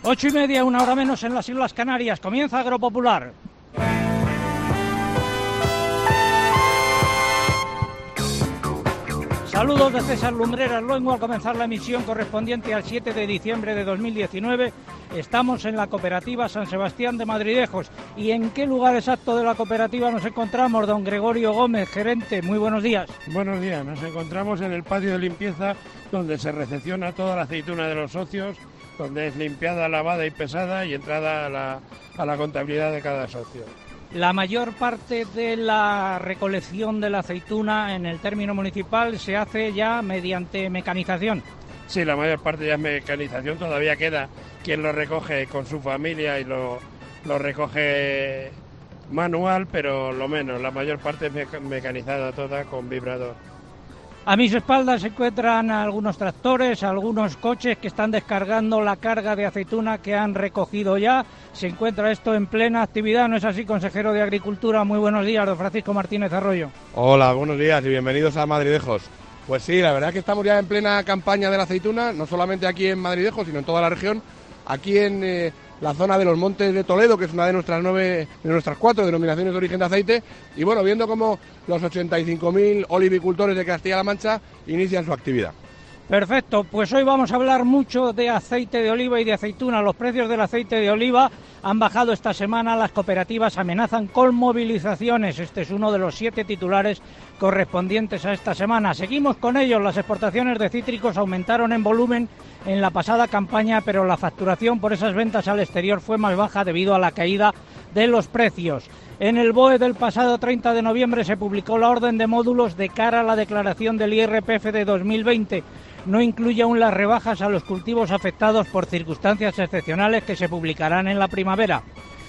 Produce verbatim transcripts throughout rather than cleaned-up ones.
Ocho y media, una hora menos en las Islas Canarias. Comienza Agropopular. Saludos de César Lumbreras Luengo al comenzar la emisión correspondiente al siete de diciembre de dos mil diecinueve. Estamos en la cooperativa San Sebastián de Madridejos. ¿Y en qué lugar exacto de la cooperativa nos encontramos, don Gregorio Gómez, gerente? Muy buenos días. Buenos días, nos encontramos en el patio de limpieza donde se recepciona toda la aceituna de los socios, donde es limpiada, lavada y pesada y entrada a la, a la contabilidad de cada socio. La mayor parte de la recolección de la aceituna en el término municipal se hace ya mediante mecanización. Sí, la mayor parte ya es mecanización, todavía queda quien lo recoge con su familia y lo, lo recoge manual, pero lo menos, la mayor parte es meca- mecanizada toda con vibrador. A mis espaldas se encuentran algunos tractores, algunos coches que están descargando la carga de aceituna que han recogido ya. Se encuentra esto en plena actividad, ¿no es así, consejero de Agricultura? Muy buenos días, don Francisco Martínez Arroyo. Hola, buenos días y bienvenidos a Madridejos. Pues sí, la verdad es que estamos ya en plena campaña de la aceituna, no solamente aquí en Madridejos, sino en toda la región. Aquí en eh, la zona de los Montes de Toledo, que es una de nuestras nueve, de nuestras cuatro denominaciones de origen de aceite. Y bueno, viendo cómo los ochenta y cinco mil olivicultores de Castilla-La Mancha inician su actividad. Perfecto, pues hoy vamos a hablar mucho de aceite de oliva y de aceituna. Los precios del aceite de oliva han bajado esta semana, las cooperativas amenazan con movilizaciones. Este es uno de los siete titulares correspondientes a esta semana. Seguimos con ellos, las exportaciones de cítricos aumentaron en volumen en la pasada campaña, pero la facturación por esas ventas al exterior fue más baja debido a la caída de los precios. En el B O E del pasado treinta de noviembre se publicó la orden de módulos de cara a la declaración del I R P F de dos mil veinte. No incluye aún las rebajas a los cultivos afectados por circunstancias excepcionales que se publicarán en la primavera.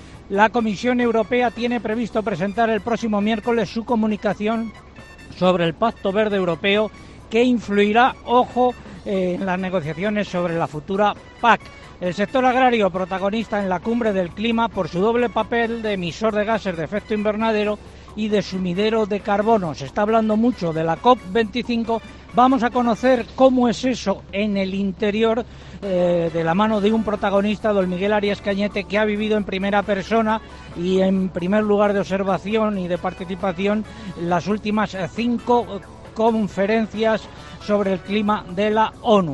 La Comisión Europea tiene previsto presentar el próximo miércoles su comunicación sobre el Pacto Verde Europeo, que influirá, ojo, eh, en las negociaciones sobre la futura P A C. El sector agrario, protagonista en la cumbre del clima por su doble papel de emisor de gases de efecto invernadero y de sumidero de carbono. Se está hablando mucho de la COP veinticinco. Vamos a conocer cómo es eso en el interior, eh, de la mano de un protagonista, don Miguel Arias Cañete, que ha vivido en primera persona y en primer lugar de observación y de participación las últimas cinco conferencias sobre el clima de la ONU.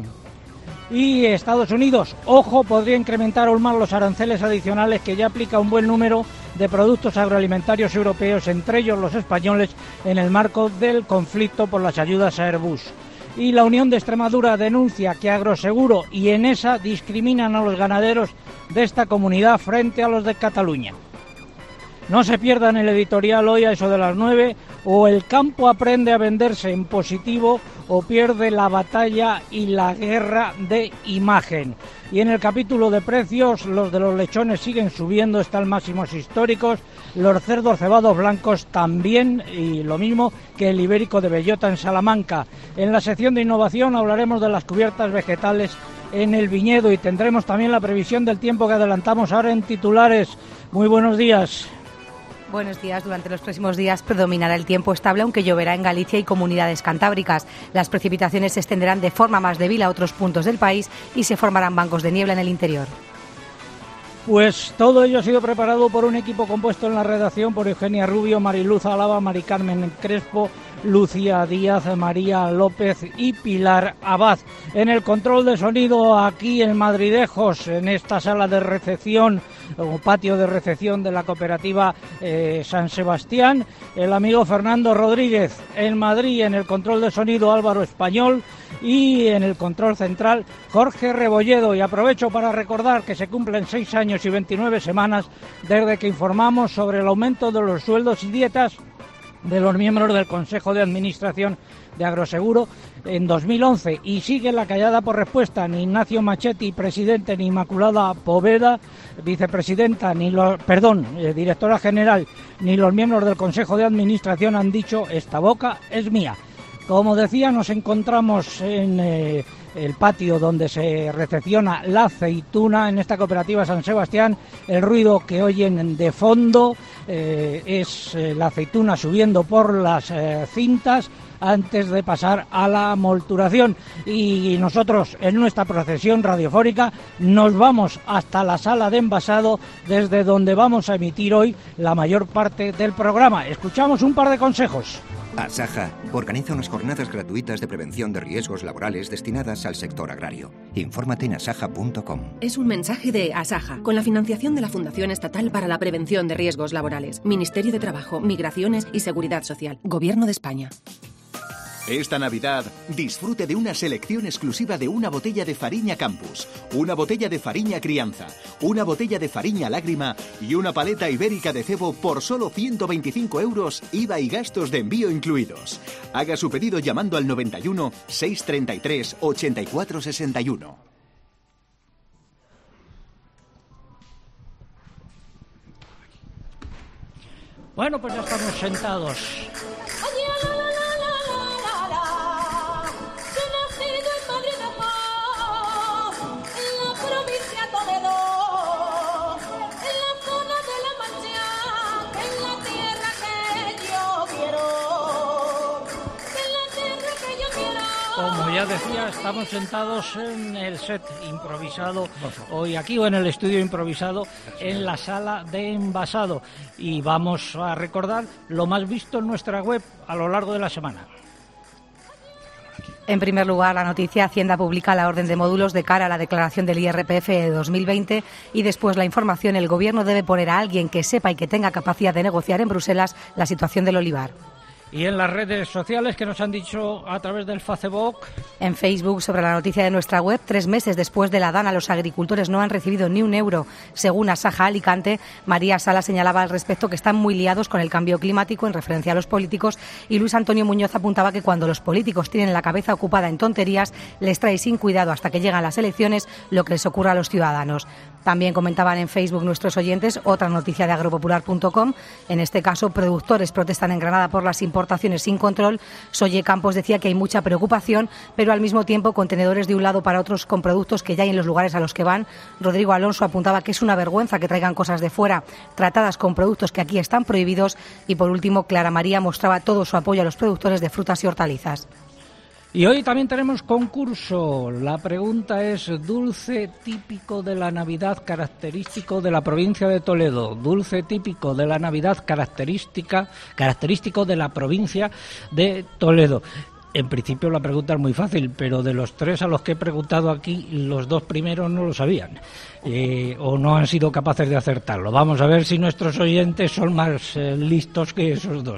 Y Estados Unidos, ojo, podría incrementar aún más los aranceles adicionales que ya aplica un buen número de productos agroalimentarios europeos, entre ellos los españoles, en el marco del conflicto por las ayudas a Airbus. Y la Unión de Extremadura denuncia que Agroseguro y Enesa discriminan a los ganaderos de esta comunidad frente a los de Cataluña. No se pierdan el editorial hoy a eso de las nueve, o el campo aprende a venderse en positivo o pierde la batalla y la guerra de imagen. Y en el capítulo de precios, los de los lechones siguen subiendo, están máximos históricos, los cerdos cebados blancos también, y lo mismo que el ibérico de bellota en Salamanca. En la sección de innovación hablaremos de las cubiertas vegetales en el viñedo y tendremos también la previsión del tiempo que adelantamos ahora en titulares. Muy buenos días. Buenos días. Durante los próximos días predominará el tiempo estable, aunque lloverá en Galicia y comunidades cantábricas. Las precipitaciones se extenderán de forma más débil a otros puntos del país y se formarán bancos de niebla en el interior. Pues todo ello ha sido preparado por un equipo compuesto en la redacción por Eugenia Rubio, Mariluz Álava, Mari Carmen Crespo, Lucía Díaz, María López y Pilar Abad. En el control de sonido aquí en Madridejos, en esta sala de recepción o patio de recepción de la cooperativa eh, San Sebastián, el amigo Fernando Rodríguez. En Madrid, en el control de sonido, Álvaro Español, y en el control central, Jorge Rebolledo. Y aprovecho para recordar que se cumplen seis años y veintinueve semanas desde que informamos sobre el aumento de los sueldos y dietas de los miembros del Consejo de Administración de Agroseguro en dos mil once, y sigue la callada por respuesta. Ni Ignacio Machetti, presidente, ni Inmaculada Poveda, vicepresidenta, ni los, perdón, eh, directora general, ni los miembros del Consejo de Administración han dicho esta boca es mía. Como decía, nos encontramos en eh, el patio donde se recepciona la aceituna en esta cooperativa San Sebastián. El ruido que oyen de fondo eh, es eh, la aceituna subiendo por las eh, cintas. antes de pasar a la molturación. Y nosotros, en nuestra procesión radiofónica, nos vamos hasta la sala de envasado, desde donde vamos a emitir hoy la mayor parte del programa. Escuchamos un par de consejos. Asaja organiza unas jornadas gratuitas de prevención de riesgos laborales destinadas al sector agrario. Infórmate en asaja punto com. Es un mensaje de Asaja, con la financiación de la Fundación Estatal para la Prevención de Riesgos Laborales, Ministerio de Trabajo, Migraciones y Seguridad Social, Gobierno de España. Esta Navidad, disfrute de una selección exclusiva de una botella de Fariña Campus, una botella de Fariña Crianza, una botella de Fariña Lágrima y una paleta ibérica de cebo por solo ciento veinticinco euros, I V A y gastos de envío incluidos. Haga su pedido llamando al noventa y uno, seiscientos treinta y tres, ochenta y cuatro sesenta y uno. Bueno, pues ya estamos sentados. Como ya decía, estamos sentados en el set improvisado, hoy aquí o en el estudio improvisado, en la sala de envasado. Y vamos a recordar lo más visto en nuestra web a lo largo de la semana. En primer lugar, la noticia: Hacienda publica la orden de módulos de cara a la declaración del I R P F de dos mil veinte, y después la información: el Gobierno debe poner a alguien que sepa y que tenga capacidad de negociar en Bruselas la situación del olivar. Y en las redes sociales, que nos han dicho a través del Facebook. En Facebook, sobre la noticia de nuestra web: tres meses después de la D A N A, los agricultores no han recibido ni un euro. Según Asaja Alicante, María Sala señalaba al respecto que están muy liados con el cambio climático en referencia a los políticos, y Luis Antonio Muñoz apuntaba que cuando los políticos tienen la cabeza ocupada en tonterías, les trae sin cuidado hasta que llegan las elecciones lo que les ocurra a los ciudadanos. También comentaban en Facebook nuestros oyentes otra noticia de agropopular punto com. En este caso, productores protestan en Granada por las importaciones sin control. Soye Campos decía que hay mucha preocupación, pero al mismo tiempo contenedores de un lado para otros con productos que ya hay en los lugares a los que van. Rodrigo Alonso apuntaba que es una vergüenza que traigan cosas de fuera tratadas con productos que aquí están prohibidos. Y por último, Clara María mostraba todo su apoyo a los productores de frutas y hortalizas. Y hoy también tenemos concurso. La pregunta es: dulce típico de la Navidad característico de la provincia de Toledo. Dulce típico de la Navidad característica, característico de la provincia de Toledo. En principio la pregunta es muy fácil, pero de los tres a los que he preguntado aquí, los dos primeros no lo sabían, eh, o no han sido capaces de acertarlo. Vamos a ver si nuestros oyentes son más eh, listos que esos dos.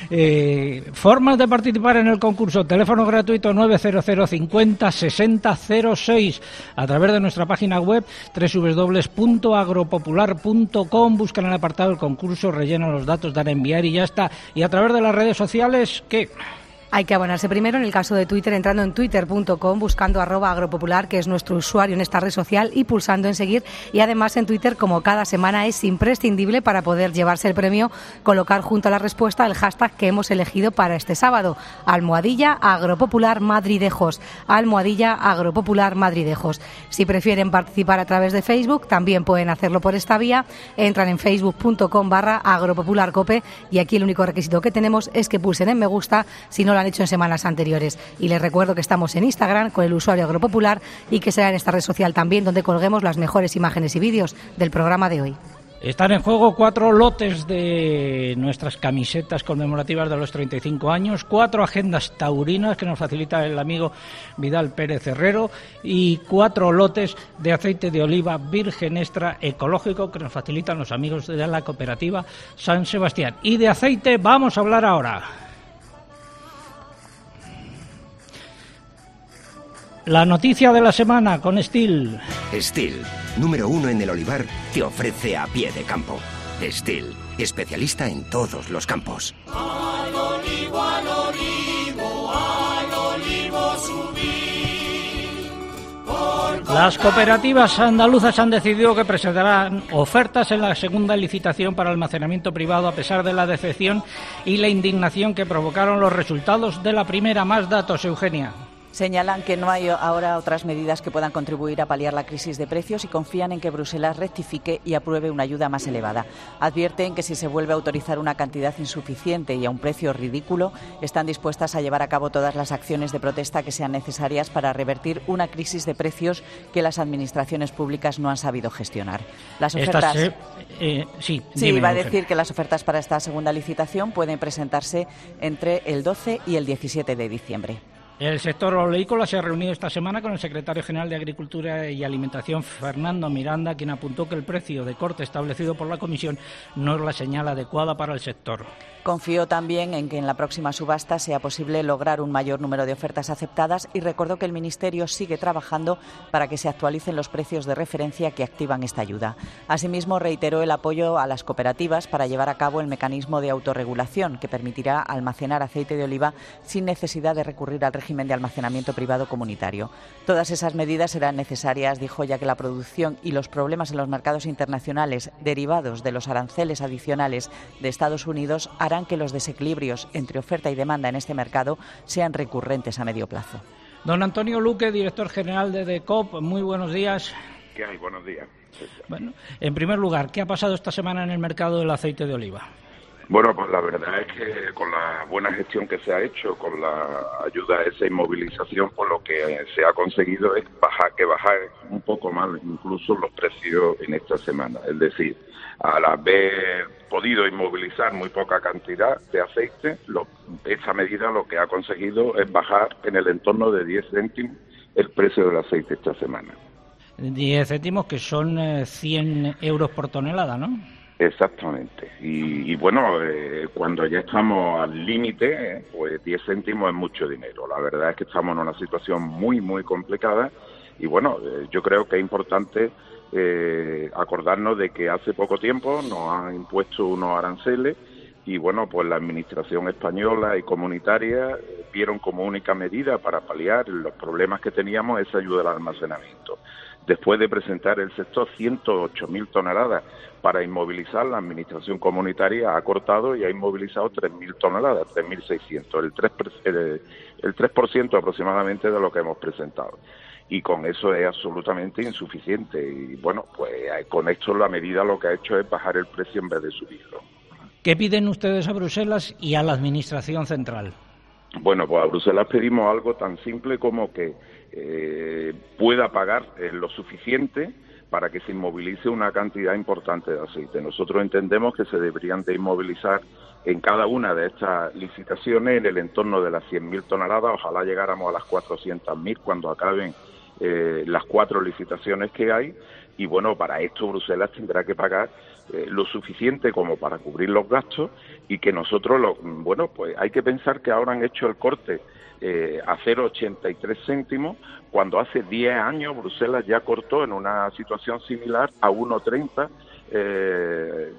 Eh, formas de participar en el concurso: teléfono gratuito nueve cero cero cincuenta sesenta cero seis, a través de nuestra página web doble u doble u doble u punto agropopular punto com, buscan el apartado del concurso, rellenan los datos, dan a enviar y ya está. Y a través de las redes sociales, ¿qué? Hay que abonarse primero, en el caso de Twitter, entrando en twitter punto com, buscando arroba agropopular, que es nuestro usuario en esta red social, y pulsando en seguir. Y además en Twitter, como cada semana, es imprescindible para poder llevarse el premio colocar junto a la respuesta el hashtag que hemos elegido para este sábado: almohadilla agropopular madridejos, almohadilla agropopular madridejos. Si prefieren participar a través de Facebook, también pueden hacerlo por esta vía. Entran en facebook punto com barra agropopularcope, y aquí el único requisito que tenemos es que pulsen en me gusta si no lo han hecho en semanas anteriores. Y les recuerdo que estamos en Instagram con el usuario agropopular, y que será en esta red social también donde colguemos las mejores imágenes y vídeos del programa de hoy. Están en juego cuatro lotes de nuestras camisetas conmemorativas de los treinta y cinco años, cuatro agendas taurinas que nos facilita el amigo Vidal Pérez Herrero, y cuatro lotes de aceite de oliva virgen extra ecológico que nos facilitan los amigos de la cooperativa San Sebastián. Y de aceite vamos a hablar ahora. La noticia de la semana con Steel. Steel, número uno en el olivar, te ofrece a pie de campo. Steel, especialista en todos los campos. Al olivo, al olivo, al olivo subir. Por Las cooperativas andaluzas han decidido que presentarán ofertas en la segunda licitación para almacenamiento privado, a pesar de la decepción y la indignación que provocaron los resultados de la primera. Más datos, Eugenia. Señalan que no hay ahora otras medidas que puedan contribuir a paliar la crisis de precios y confían en que Bruselas rectifique y apruebe una ayuda más elevada. Advierten que si se vuelve a autorizar una cantidad insuficiente y a un precio ridículo, están dispuestas a llevar a cabo todas las acciones de protesta que sean necesarias para revertir una crisis de precios que las administraciones públicas no han sabido gestionar. Las ofertas... Estas, eh, sí, sí dime, iba a Eugenio. decir que las ofertas para esta segunda licitación pueden presentarse entre el doce y el diecisiete de diciembre. El sector oleícola se ha reunido esta semana con el secretario general de Agricultura y Alimentación, Fernando Miranda, quien apuntó que el precio de corte establecido por la Comisión no es la señal adecuada para el sector. Confió también en que en la próxima subasta sea posible lograr un mayor número de ofertas aceptadas y recordó que el Ministerio sigue trabajando para que se actualicen los precios de referencia que activan esta ayuda. Asimismo, reiteró el apoyo a las cooperativas para llevar a cabo el mecanismo de autorregulación que permitirá almacenar aceite de oliva sin necesidad de recurrir al régimen de almacenamiento privado comunitario. Todas esas medidas serán necesarias, dijo, ya que la producción y los problemas en los mercados internacionales derivados de los aranceles adicionales de Estados Unidos harán que los desequilibrios entre oferta y demanda en este mercado sean recurrentes a medio plazo. Don Antonio Luque, director general de DECOP, muy buenos días. ¿Qué hay? Buenos días. Bueno, en primer lugar, ¿qué ha pasado esta semana en el mercado del aceite de oliva? Bueno, pues la verdad es que con la buena gestión que se ha hecho, con la ayuda a esa inmovilización, pues lo que se ha conseguido es bajar, que bajar un poco más incluso los precios en esta semana. Es decir, al haber podido inmovilizar muy poca cantidad de aceite, lo, esta medida lo que ha conseguido es bajar en el entorno de diez céntimos el precio del aceite esta semana. diez céntimos, que son eh, cien euros por tonelada, ¿no? Exactamente. Y, y bueno, eh, cuando ya estamos al límite, eh, pues diez céntimos es mucho dinero. La verdad es que estamos en una situación muy, muy complicada y bueno, eh, yo creo que es importante eh, acordarnos de que hace poco tiempo nos han impuesto unos aranceles y bueno, pues la administración española y comunitaria vieron como única medida para paliar los problemas que teníamos esa ayuda al almacenamiento. Después de presentar el sector ciento ocho mil toneladas para inmovilizar, la administración comunitaria ha cortado y ha inmovilizado tres mil toneladas, tres mil seiscientos, el tres por ciento, el tres por ciento aproximadamente de lo que hemos presentado. Y con eso es absolutamente insuficiente. Y bueno, pues con esto la medida lo que ha hecho es bajar el precio en vez de subirlo. ¿Qué piden ustedes a Bruselas y a la Administración Central? Bueno, pues a Bruselas pedimos algo tan simple como que eh, pueda pagar eh, lo suficiente para que se inmovilice una cantidad importante de aceite. Nosotros entendemos que se deberían de inmovilizar en cada una de estas licitaciones en el entorno de las cien mil toneladas, ojalá llegáramos a las cuatrocientas mil cuando acaben eh, las cuatro licitaciones que hay, y bueno, para esto Bruselas tendrá que pagar eh, lo suficiente como para cubrir los gastos y que nosotros, lo, bueno, pues hay que pensar que ahora han hecho el corte eh, a cero coma ochenta y tres céntimos, cuando hace diez años Bruselas ya cortó en una situación similar a uno coma treinta, eh,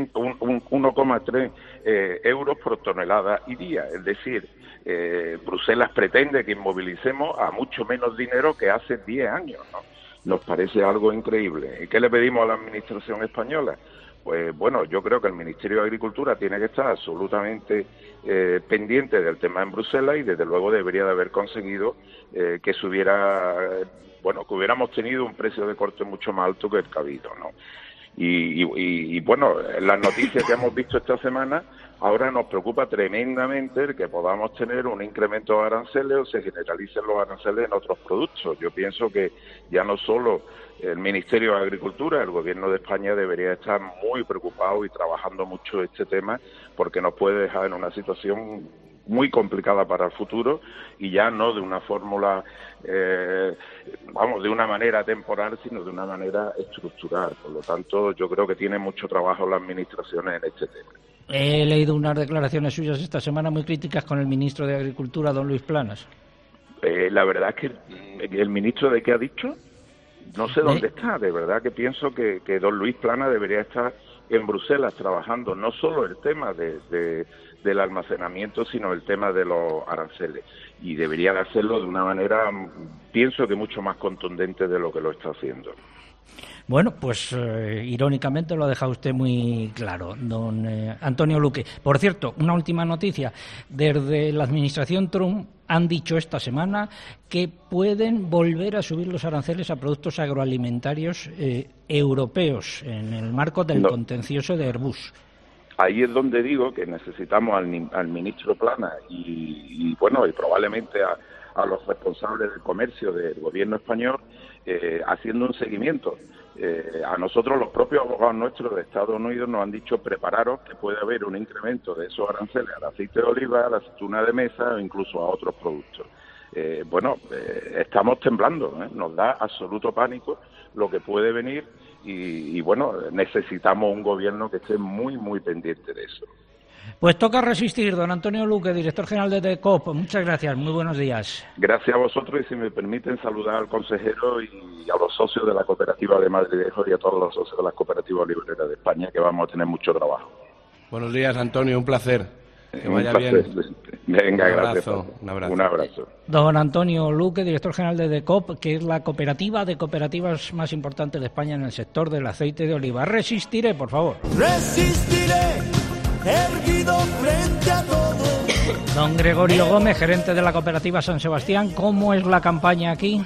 uno coma tres eh, euros por tonelada y día. Es decir, eh, Bruselas pretende que inmovilicemos a mucho menos dinero que hace diez años, ¿no? Nos parece algo increíble. ¿Y qué le pedimos a la Administración española? Pues bueno, yo creo que el Ministerio de Agricultura tiene que estar absolutamente eh, pendiente del tema en Bruselas y desde luego debería de haber conseguido eh, que se hubiera, eh, bueno, que hubiéramos tenido un precio de corte mucho más alto que el que ha habido, ¿no? Y, y, y bueno, las noticias que hemos visto esta semana, ahora nos preocupa tremendamente el que podamos tener un incremento de aranceles o se generalicen los aranceles en otros productos. Yo pienso que ya no solo el Ministerio de Agricultura, el Gobierno de España debería estar muy preocupado y trabajando mucho este tema porque nos puede dejar en una situación muy complicada para el futuro y ya no de una fórmula, eh, vamos, de una manera temporal, sino de una manera estructural. Por lo tanto, yo creo que tiene mucho trabajo las administraciones en este tema. He leído unas declaraciones suyas esta semana muy críticas con el ministro de Agricultura, don Luis Planas. Eh, la verdad es que el ministro de qué ha dicho, no sé dónde ¿Eh? está. De verdad que pienso que, que don Luis Planas debería estar en Bruselas trabajando no solo el tema de, de del almacenamiento, sino el tema de los aranceles. Y debería de hacerlo de una manera, pienso que mucho más contundente de lo que lo está haciendo. Bueno, pues eh, irónicamente lo ha dejado usted muy claro, don eh, Antonio Luque. Por cierto, una última noticia. Desde la administración Trump han dicho esta semana que pueden volver a subir los aranceles a productos agroalimentarios eh, europeos en el marco del no. contencioso de Airbus. Ahí es donde digo que necesitamos al, al ministro Plana y, y bueno, y probablemente a, a los responsables del comercio del gobierno español eh, haciendo un seguimiento. Eh, a nosotros los propios abogados nuestros de Estados Unidos nos han dicho prepararos que puede haber un incremento de esos aranceles al aceite de oliva, a la aceituna de mesa o incluso a otros productos. Eh, bueno, eh, estamos temblando, ¿eh? Nos da absoluto pánico lo que puede venir y, y bueno, necesitamos un gobierno que esté muy, muy pendiente de eso. Pues toca resistir, don Antonio Luque, director general de D E C O P. Muchas gracias, muy buenos días. Gracias a vosotros y si me permiten saludar al consejero y a los socios de la cooperativa de Madridejos y a todos los socios de las cooperativas libreras de España, que vamos a tener mucho trabajo. Buenos días, Antonio, un placer. Que un vaya placer. bien. Venga, un gracias. abrazo, un abrazo. Un abrazo. Don Antonio Luque, director general de D E C O P, que es la cooperativa de cooperativas más importante de España en el sector del aceite de oliva. Resistiré, por favor. Resistiré, erguido frente a todo. Don Gregorio Gómez, gerente de la cooperativa San Sebastián, ¿cómo es la campaña aquí?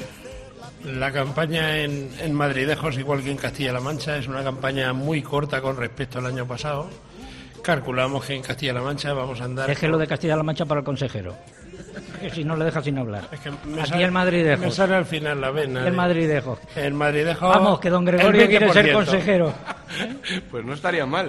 La campaña en, en Madridejos, igual que en Castilla-La Mancha, es una campaña muy corta con respecto al año pasado. Calculamos que en Castilla-La Mancha vamos a andar... Déjelo de Castilla-La Mancha para el consejero, que si no le deja sin hablar. Es que me Aquí sale, en Madridejos. Me sale al final la vena. En Madridejos. En Madridejos... Vamos, que don Gregorio quiere ser consejero. Pues no estaría mal.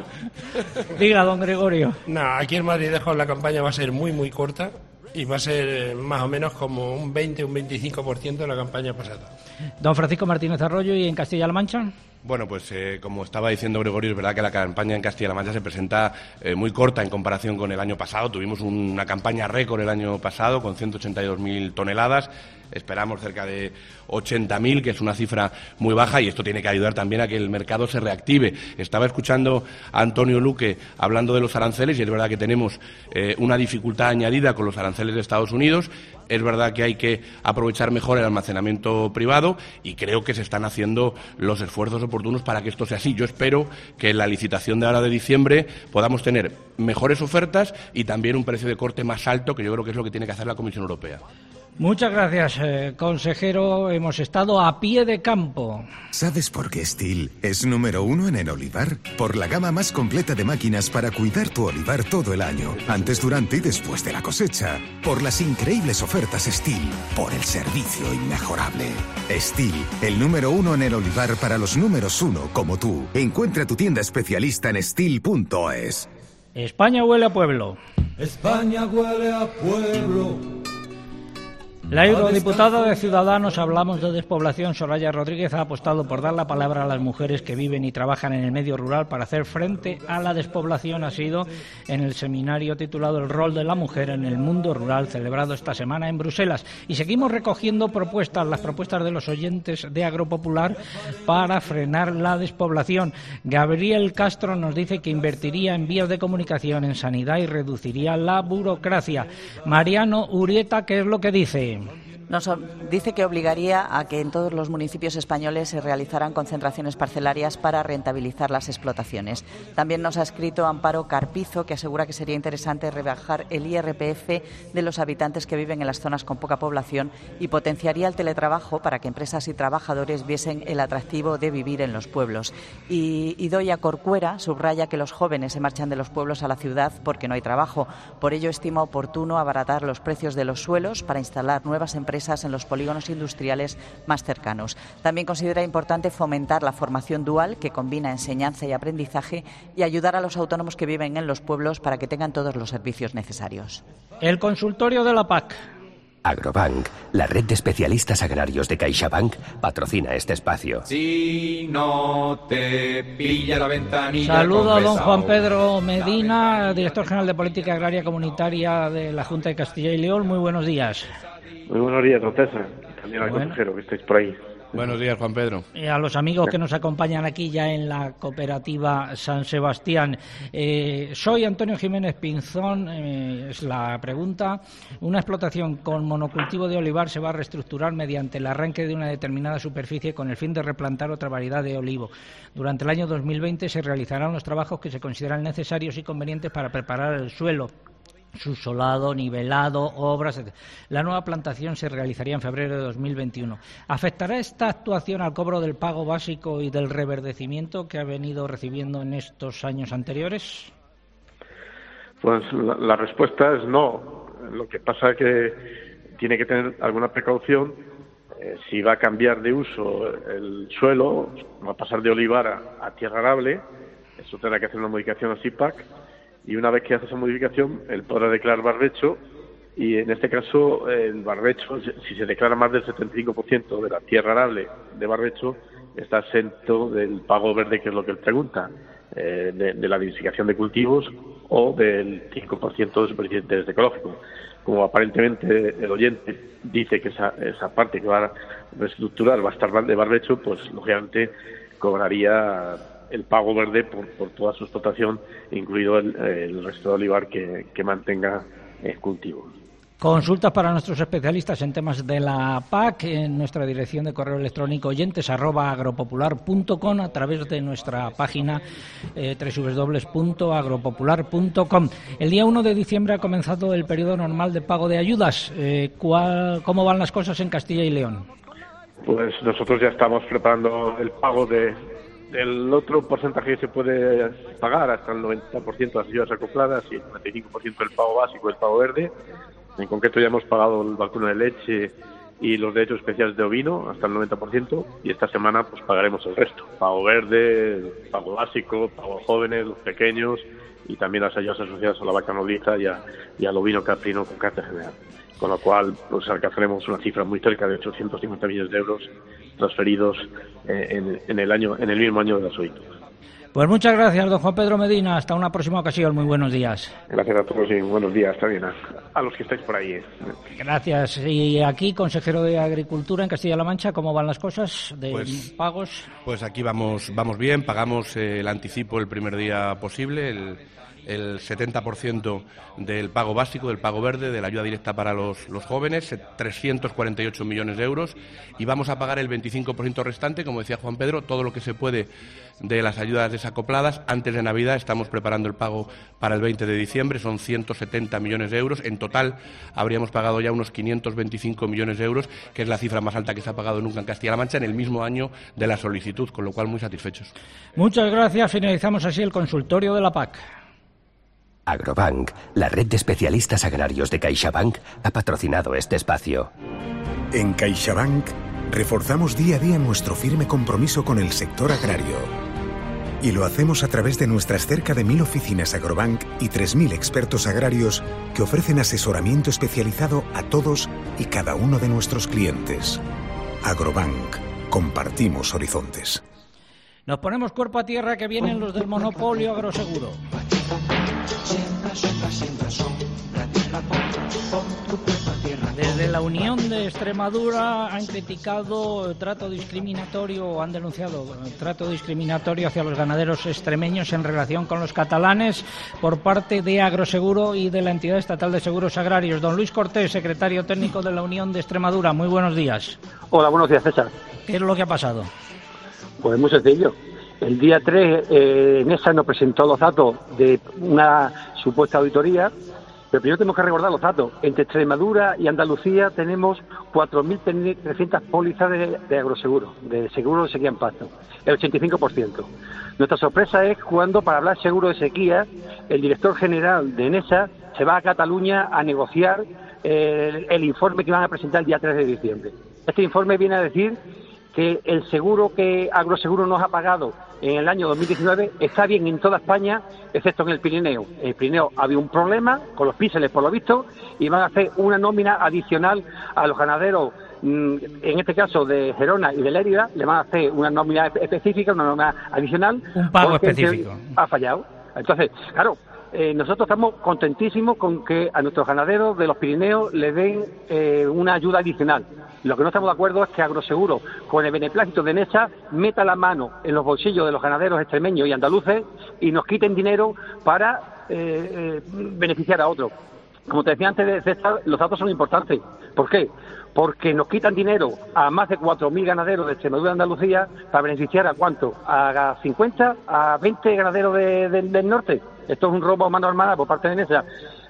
Diga, don Gregorio. No, aquí en Madridejos la campaña va a ser muy, muy corta y va a ser más o menos como un veinte, un veinticinco por ciento de la campaña pasada. Don Francisco Martínez Arroyo, ¿y en Castilla-La Mancha? Bueno, pues eh, como estaba diciendo Gregorio, es verdad que la campaña en Castilla-La Mancha se presenta eh, muy corta en comparación con el año pasado. Tuvimos una campaña récord el año pasado con ciento ochenta y dos mil toneladas. Esperamos cerca de ochenta mil, que es una cifra muy baja, y esto tiene que ayudar también a que el mercado se reactive. Estaba escuchando a Antonio Luque hablando de los aranceles y es verdad que tenemos eh, una dificultad añadida con los aranceles de Estados Unidos. Es verdad que hay que aprovechar mejor el almacenamiento privado y creo que se están haciendo los esfuerzos oportunos para que esto sea así. Yo espero que en la licitación de ahora de diciembre podamos tener mejores ofertas y también un precio de corte más alto, que yo creo que es lo que tiene que hacer la Comisión Europea. Muchas gracias, eh, consejero. Hemos estado a pie de campo. ¿Sabes por qué Stihl es número uno en el olivar? Por la gama más completa de máquinas para cuidar tu olivar todo el año, antes, durante y después de la cosecha. Por las increíbles ofertas Stihl. Por el servicio inmejorable. Stihl, el número uno en el olivar para los números uno como tú. Encuentra tu tienda especialista en stihl punto es. España huele a pueblo. España huele a pueblo. La eurodiputada de Ciudadanos, hablamos de despoblación, Soraya Rodríguez, ha apostado por dar la palabra a las mujeres que viven y trabajan en el medio rural para hacer frente a la despoblación. Ha sido en el seminario titulado El rol de la mujer en el mundo rural, celebrado esta semana en Bruselas. Y seguimos recogiendo propuestas, las propuestas de los oyentes de Agropopular para frenar la despoblación. Gabriel Castro nos dice que invertiría en vías de comunicación, en sanidad y reduciría la burocracia. Mariano Urieta, ¿qué es lo que dice? Nos dice que obligaría a que en todos los municipios españoles se realizaran concentraciones parcelarias para rentabilizar las explotaciones. También nos ha escrito Amparo Carpizo, que asegura que sería interesante rebajar el I R P F de los habitantes que viven en las zonas con poca población y potenciaría el teletrabajo para que empresas y trabajadores viesen el atractivo de vivir en los pueblos. Y Idoia Corcuera subraya que los jóvenes se marchan de los pueblos a la ciudad porque no hay trabajo. Por ello estima oportuno abaratar los precios de los suelos para instalar nuevas empresas en los polígonos industriales más cercanos. También considera importante fomentar la formación dual que combina enseñanza y aprendizaje y ayudar a los autónomos que viven en los pueblos para que tengan todos los servicios necesarios. El consultorio de la P A C. Agrobank, la red de especialistas agrarios de CaixaBank, patrocina este espacio. Si no te pilla la ventanilla. Saludo a don Juan Pedro Medina, director general de Política Agraria Comunitaria de la Junta de Castilla y León. Muy buenos días. Muy buenos días, don César, y también al bueno. consejero que estáis por ahí. Buenos días, Juan Pedro. Y a los amigos que nos acompañan aquí ya en la cooperativa San Sebastián. Eh, soy Antonio Jiménez Pinzón, eh, es la pregunta. Una explotación con monocultivo de olivar se va a reestructurar mediante el arranque de una determinada superficie con el fin de replantar otra variedad de olivo. Durante el año dos mil veinte se realizarán los trabajos que se consideran necesarios y convenientes para preparar el suelo. subsolado, nivelado, obras, etcétera. La nueva plantación se realizaría en febrero de dos mil veintiuno. ¿Afectará esta actuación al cobro del pago básico y del reverdecimiento que ha venido recibiendo en estos años anteriores? Pues la, la respuesta es no. Lo que pasa es que tiene que tener alguna precaución. Eh, si va a cambiar de uso el suelo, va a pasar de olivar a, a tierra arable, eso tendrá que hacer una modificación a S I P A C, y una vez que hace esa modificación, él podrá declarar barbecho, y en este caso el barbecho, si se declara más del setenta y cinco por ciento de la tierra arable de barbecho, está exento del pago verde, que es lo que él pregunta, eh, de, de la diversificación de cultivos o del cinco por ciento de superficie de interés ecológico. Como aparentemente el oyente dice que esa, esa parte que va a reestructurar va a estar de barbecho, pues lógicamente cobraría el pago verde por, por toda su explotación, incluido el, el resto de olivar que, que mantenga el cultivo. Consultas para nuestros especialistas en temas de la P A C en nuestra dirección de correo electrónico oyentes arroba agropopular punto com, a través de nuestra página eh, doble u doble u doble u punto agropopular punto com. El día uno de diciembre ha comenzado el periodo normal de pago de ayudas. Eh, ¿cuál, ¿Cómo van las cosas en Castilla y León? Pues nosotros ya estamos preparando el pago de del otro porcentaje que se puede pagar, hasta el noventa por ciento de las ayudas acopladas y el noventa y cinco por ciento del pago básico, el pago verde. En concreto ya hemos pagado el vacuno de leche y los derechos especiales de ovino hasta el noventa por ciento, y esta semana pues pagaremos el resto. Pago verde, pago básico, pago jóvenes, los pequeños, y también las ayudas asociadas a la vaca nodriza y, a, y al ovino caprino con carácter general. Con lo cual pues alcanzaremos una cifra muy cerca de ochocientos cincuenta millones de euros transferidos eh, en, en el año, en el mismo año de la SOIT. Pues muchas gracias, don Juan Pedro Medina. Hasta una próxima ocasión. Muy buenos días. Gracias a todos y buenos días también a, a los que estáis por ahí. ¿eh? Gracias. Y aquí, consejero de Agricultura en Castilla-La Mancha, ¿cómo van las cosas de pues, pagos? Pues aquí vamos, vamos bien. Pagamos eh, el anticipo el primer día posible, el, el setenta por ciento del pago básico, del pago verde, de la ayuda directa para los, los jóvenes, trescientos cuarenta y ocho millones de euros, y vamos a pagar el veinticinco por ciento restante, como decía Juan Pedro, todo lo que se puede de las ayudas desacopladas. Antes de Navidad estamos preparando el pago para el veinte de diciembre, son ciento setenta millones de euros. En total habríamos pagado ya unos quinientos veinticinco millones de euros, que es la cifra más alta que se ha pagado nunca en Castilla-La Mancha en el mismo año de la solicitud, con lo cual muy satisfechos. Muchas gracias. Finalizamos así el consultorio de la P A C. Agrobank, la red de especialistas agrarios de CaixaBank, ha patrocinado este espacio. En CaixaBank reforzamos día a día nuestro firme compromiso con el sector agrario. Y lo hacemos a través de nuestras cerca de mil oficinas Agrobank y tres mil expertos agrarios que ofrecen asesoramiento especializado a todos y cada uno de nuestros clientes. Agrobank, compartimos horizontes. Nos ponemos cuerpo a tierra, que vienen los del monopolio agroseguro. Desde la Unión de Extremadura han criticado trato discriminatorio, o han denunciado trato discriminatorio hacia los ganaderos extremeños en relación con los catalanes por parte de Agroseguro y de la entidad estatal de seguros agrarios. Don Luis Cortés, secretario técnico de la Unión de Extremadura, muy buenos días. Hola, buenos días, César. ¿Qué es lo que ha pasado? Pues muy sencillo. El día tres, eh, Enesa nos presentó los datos de una supuesta auditoría, pero primero tenemos que recordar los datos. Entre Extremadura y Andalucía tenemos cuatro mil trescientas pólizas de, de agroseguro, de seguro de sequía en pasto, el ochenta y cinco por ciento. Nuestra sorpresa es cuando, para hablar seguro de sequía, el director general de Enesa se va a Cataluña a negociar eh, el informe que van a presentar el día tres de diciembre. Este informe viene a decir que el seguro que Agroseguro nos ha pagado en el año dos mil diecinueve está bien en toda España, excepto en el Pirineo. En el Pirineo había un problema con los píxeles, por lo visto, y van a hacer una nómina adicional a los ganaderos, en este caso de Gerona y de Lérida, le van a hacer una nómina específica, una nómina adicional. Un pago específico. Ha fallado. Entonces, claro, eh, nosotros estamos contentísimos con que a nuestros ganaderos de los Pirineos le den eh, una ayuda adicional. Lo que no estamos de acuerdo es que Agroseguro, con el beneplácito de Enesa, meta la mano en los bolsillos de los ganaderos extremeños y andaluces y nos quiten dinero para eh, eh, beneficiar a otros. Como te decía antes de César, los datos son importantes. ¿Por qué? Porque nos quitan dinero a más de cuatro mil ganaderos de Extremadura y Andalucía para beneficiar a ¿cuánto? ¿A cincuenta? ¿A veinte ganaderos de, de, del norte? Esto es un robo a mano armada por parte de Enesa.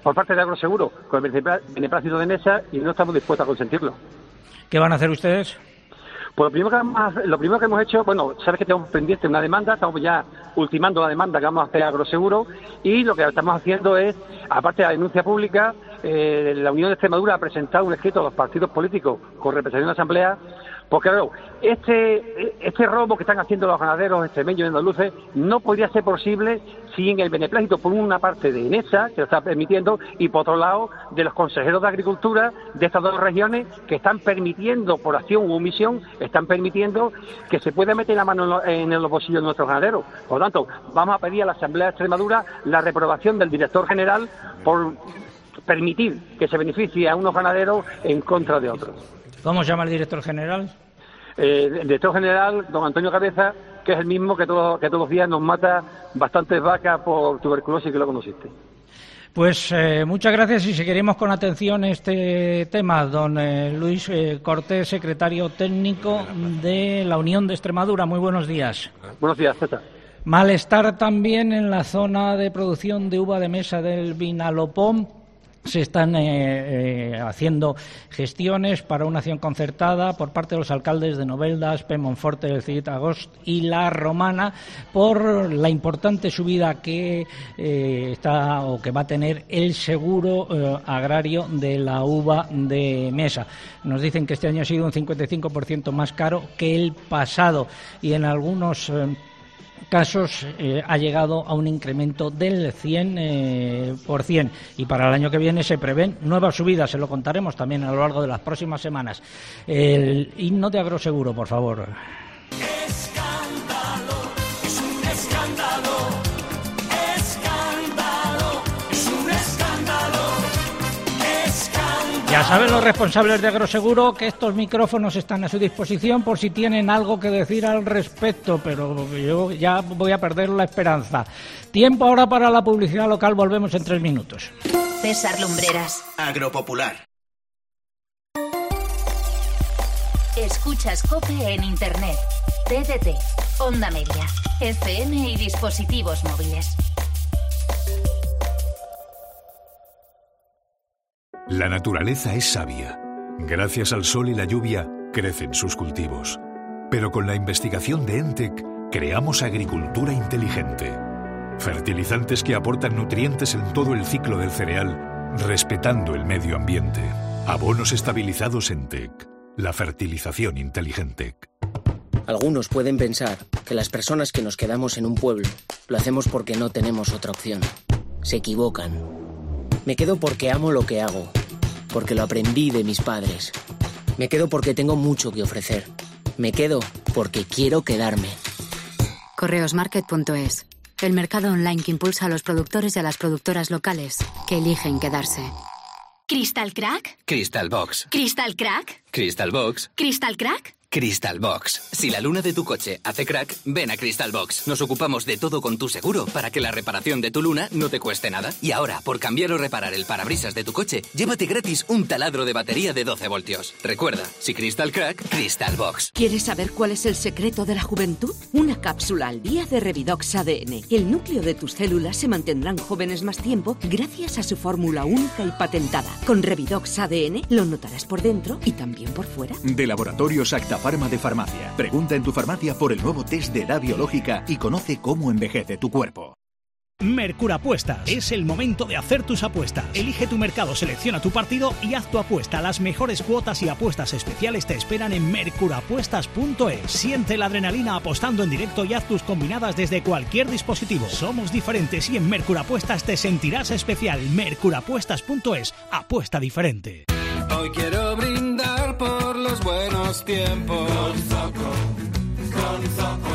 por parte de Agroseguro con el beneplácito de Enesa y no estamos dispuestos a consentirlo. ¿Qué van a hacer ustedes? Pues lo primero que hemos, lo primero que hemos hecho, bueno, sabes que tenemos pendiente una demanda, estamos ya ultimando la demanda que vamos a hacer a Agroseguro, y lo que estamos haciendo es, aparte de la denuncia pública, eh, la Unión de Extremadura ha presentado un escrito a los partidos políticos con representación en la Asamblea, porque claro, este, este robo que están haciendo los ganaderos extremeños y andaluces no podría ser posible sin el beneplácito, por una parte de Enesa, que lo está permitiendo, y por otro lado de los consejeros de Agricultura de estas dos regiones, que están permitiendo, por acción u omisión, están permitiendo que se pueda meter la mano en los bolsillos de nuestros ganaderos. Por lo tanto, vamos a pedir a la Asamblea de Extremadura la reprobación del director general por permitir que se beneficie a unos ganaderos en contra de otros. ¿Cómo se llama el director general? Eh, el director general, don Antonio Cabeza, que es el mismo que, todo, que todos los días nos mata bastantes vacas por tuberculosis, que lo conociste. Pues eh, muchas gracias y seguiremos con atención este tema. Don eh, Luis eh, Cortés, secretario técnico de la Unión de Extremadura. Muy buenos días. Buenos días, César. Malestar también en la zona de producción de uva de mesa del Vinalopó. Se están eh, eh, haciendo gestiones para una acción concertada por parte de los alcaldes de Noveldas, Pemonforte, el Cid Agost y La Romana por la importante subida que eh, está o que va a tener el seguro eh, agrario de la uva de mesa. Nos dicen que este año ha sido un cincuenta y cinco por ciento más caro que el pasado y en algunos eh, casos eh, ha llegado a un incremento del cien por ciento y para el año que viene se prevén nuevas subidas, se lo contaremos también a lo largo de las próximas semanas. El himno de Agroseguro, por favor. Escándalo, es un escándalo, escándalo, es un escándalo, escándalo. Ya saben los responsables de Agroseguro que estos micrófonos están a su disposición por si tienen algo que decir al respecto, pero yo ya voy a perder la esperanza. Tiempo ahora para la publicidad local, volvemos en tres minutos. César Lumbreras. Agropopular. Escuchas COPE en Internet, T D T, Onda Media, F M y dispositivos móviles. La naturaleza es sabia. Gracias al sol y la lluvia, crecen sus cultivos. Pero con la investigación de ENTEC, creamos agricultura inteligente. Fertilizantes que aportan nutrientes en todo el ciclo del cereal, respetando el medio ambiente. Abonos estabilizados ENTEC. La fertilización inteligente. Algunos pueden pensar que las personas que nos quedamos en un pueblo lo hacemos porque no tenemos otra opción. Se equivocan. Me quedo porque amo lo que hago, porque lo aprendí de mis padres. Me quedo porque tengo mucho que ofrecer. Me quedo porque quiero quedarme. Correosmarket punto es, el mercado online que impulsa a los productores y a las productoras locales que eligen quedarse. ¿Crystal Crack? Crystal Box. ¿Crystal Crack? Crystal Box. ¿Crystal Crack? Crystal Box. Si la luna de tu coche hace crack, ven a Crystal Box. Nos ocupamos de todo con tu seguro para que la reparación de tu luna no te cueste nada. Y ahora, por cambiar o reparar el parabrisas de tu coche, llévate gratis un taladro de batería de doce voltios. Recuerda, si Crystal Crack, Crystal Box. ¿Quieres saber cuál es el secreto de la juventud? Una cápsula al día de Revidox A D N. El núcleo de tus células se mantendrán jóvenes más tiempo gracias a su fórmula única y patentada. Con Revidox A D N lo notarás por dentro y también por fuera. De Laboratorios Acta Pharma de Farmacia. Pregunta en tu farmacia por el nuevo test de edad biológica y conoce cómo envejece tu cuerpo. Mercurapuestas. Es el momento de hacer tus apuestas. Elige tu mercado, selecciona tu partido y haz tu apuesta. Las mejores cuotas y apuestas especiales te esperan en mercurapuestas punto es. Siente la adrenalina apostando en directo y haz tus combinadas desde cualquier dispositivo. Somos diferentes y en Mercurapuestas te sentirás especial. mercurapuestas punto es. Apuesta diferente. Hoy quiero brindar por los buenos tiempos. Con Zoco, con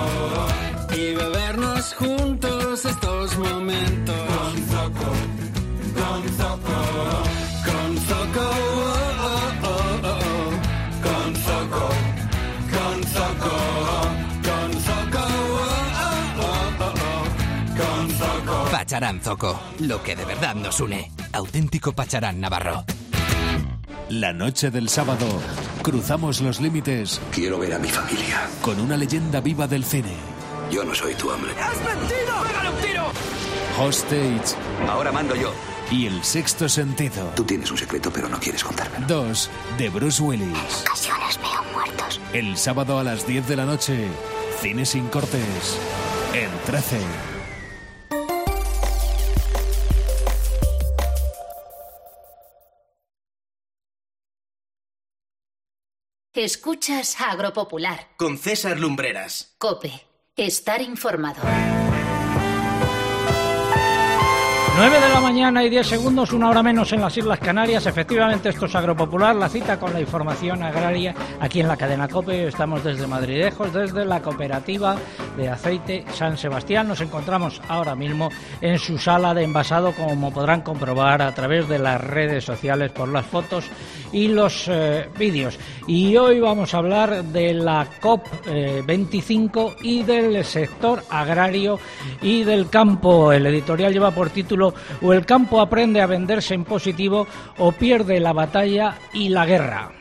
Zoco. Y bebernos juntos estos momentos. Con Zoco, con Zoco. Con Zoco, oh, oh, oh, oh. Con Zoco, con Zoco. Con Zoco, oh, oh, oh, oh. Con Zoco. Pacharán Zoco, lo que de verdad nos une. Auténtico Pacharán Navarro. La noche del sábado, cruzamos los límites. Quiero ver a mi familia. Con una leyenda viva del cine. Yo no soy tu hombre. ¡Has mentido! ¡Pégale un tiro! Hostage. Ahora mando yo. y El sexto sentido. Tú tienes un secreto, pero no quieres contármelo. dos, de Bruce Willis. En ocasiones veo muertos. El sábado a las diez de la noche, Cine sin cortes, en trece. Escuchas Agropopular. Con César Lumbreras. COPE. Estar informado. nueve de la mañana y diez segundos, una hora menos en las Islas Canarias. Efectivamente, esto es Agropopular, la cita con la información agraria aquí en la cadena COPE. Estamos desde Madridejos, desde la cooperativa de aceite San Sebastián. Nos encontramos ahora mismo en su sala de envasado, como podrán comprobar a través de las redes sociales por las fotos y los eh, vídeos. Y hoy vamos a hablar de la COP veinticinco y del sector agrario y del campo. El editorial lleva por título: o el campo aprende a venderse en positivo o pierde la batalla y la guerra.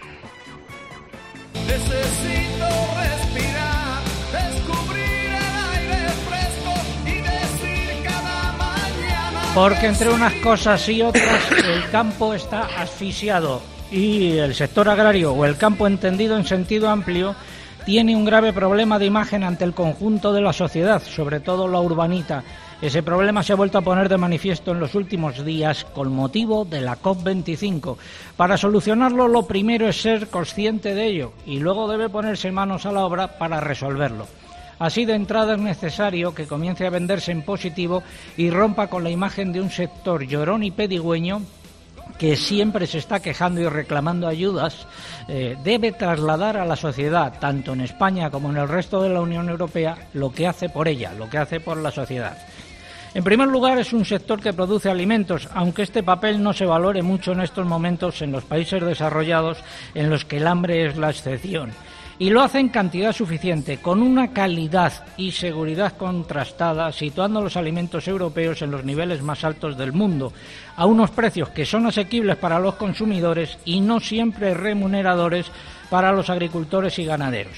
Necesito respirar, descubrir el aire fresco y decir cada mañana. Porque entre unas cosas y otras el campo está asfixiado y el sector agrario, o el campo entendido en sentido amplio, tiene un grave problema de imagen ante el conjunto de la sociedad, sobre todo la urbanita. Ese problema se ha vuelto a poner de manifiesto en los últimos días con motivo de la COP veinticinco. Para solucionarlo, lo primero es ser consciente de ello y luego debe ponerse manos a la obra para resolverlo. Así, de entrada, es necesario que comience a venderse en positivo y rompa con la imagen de un sector llorón y pedigüeño que siempre se está quejando y reclamando ayudas. Eh, debe trasladar a la sociedad, tanto en España como en el resto de la Unión Europea, lo que hace por ella, lo que hace por la sociedad. En primer lugar, es un sector que produce alimentos, aunque este papel no se valore mucho en estos momentos en los países desarrollados, en los que el hambre es la excepción. Y lo hace en cantidad suficiente, con una calidad y seguridad contrastada, situando los alimentos europeos en los niveles más altos del mundo, a unos precios que son asequibles para los consumidores y no siempre remuneradores para los agricultores y ganaderos.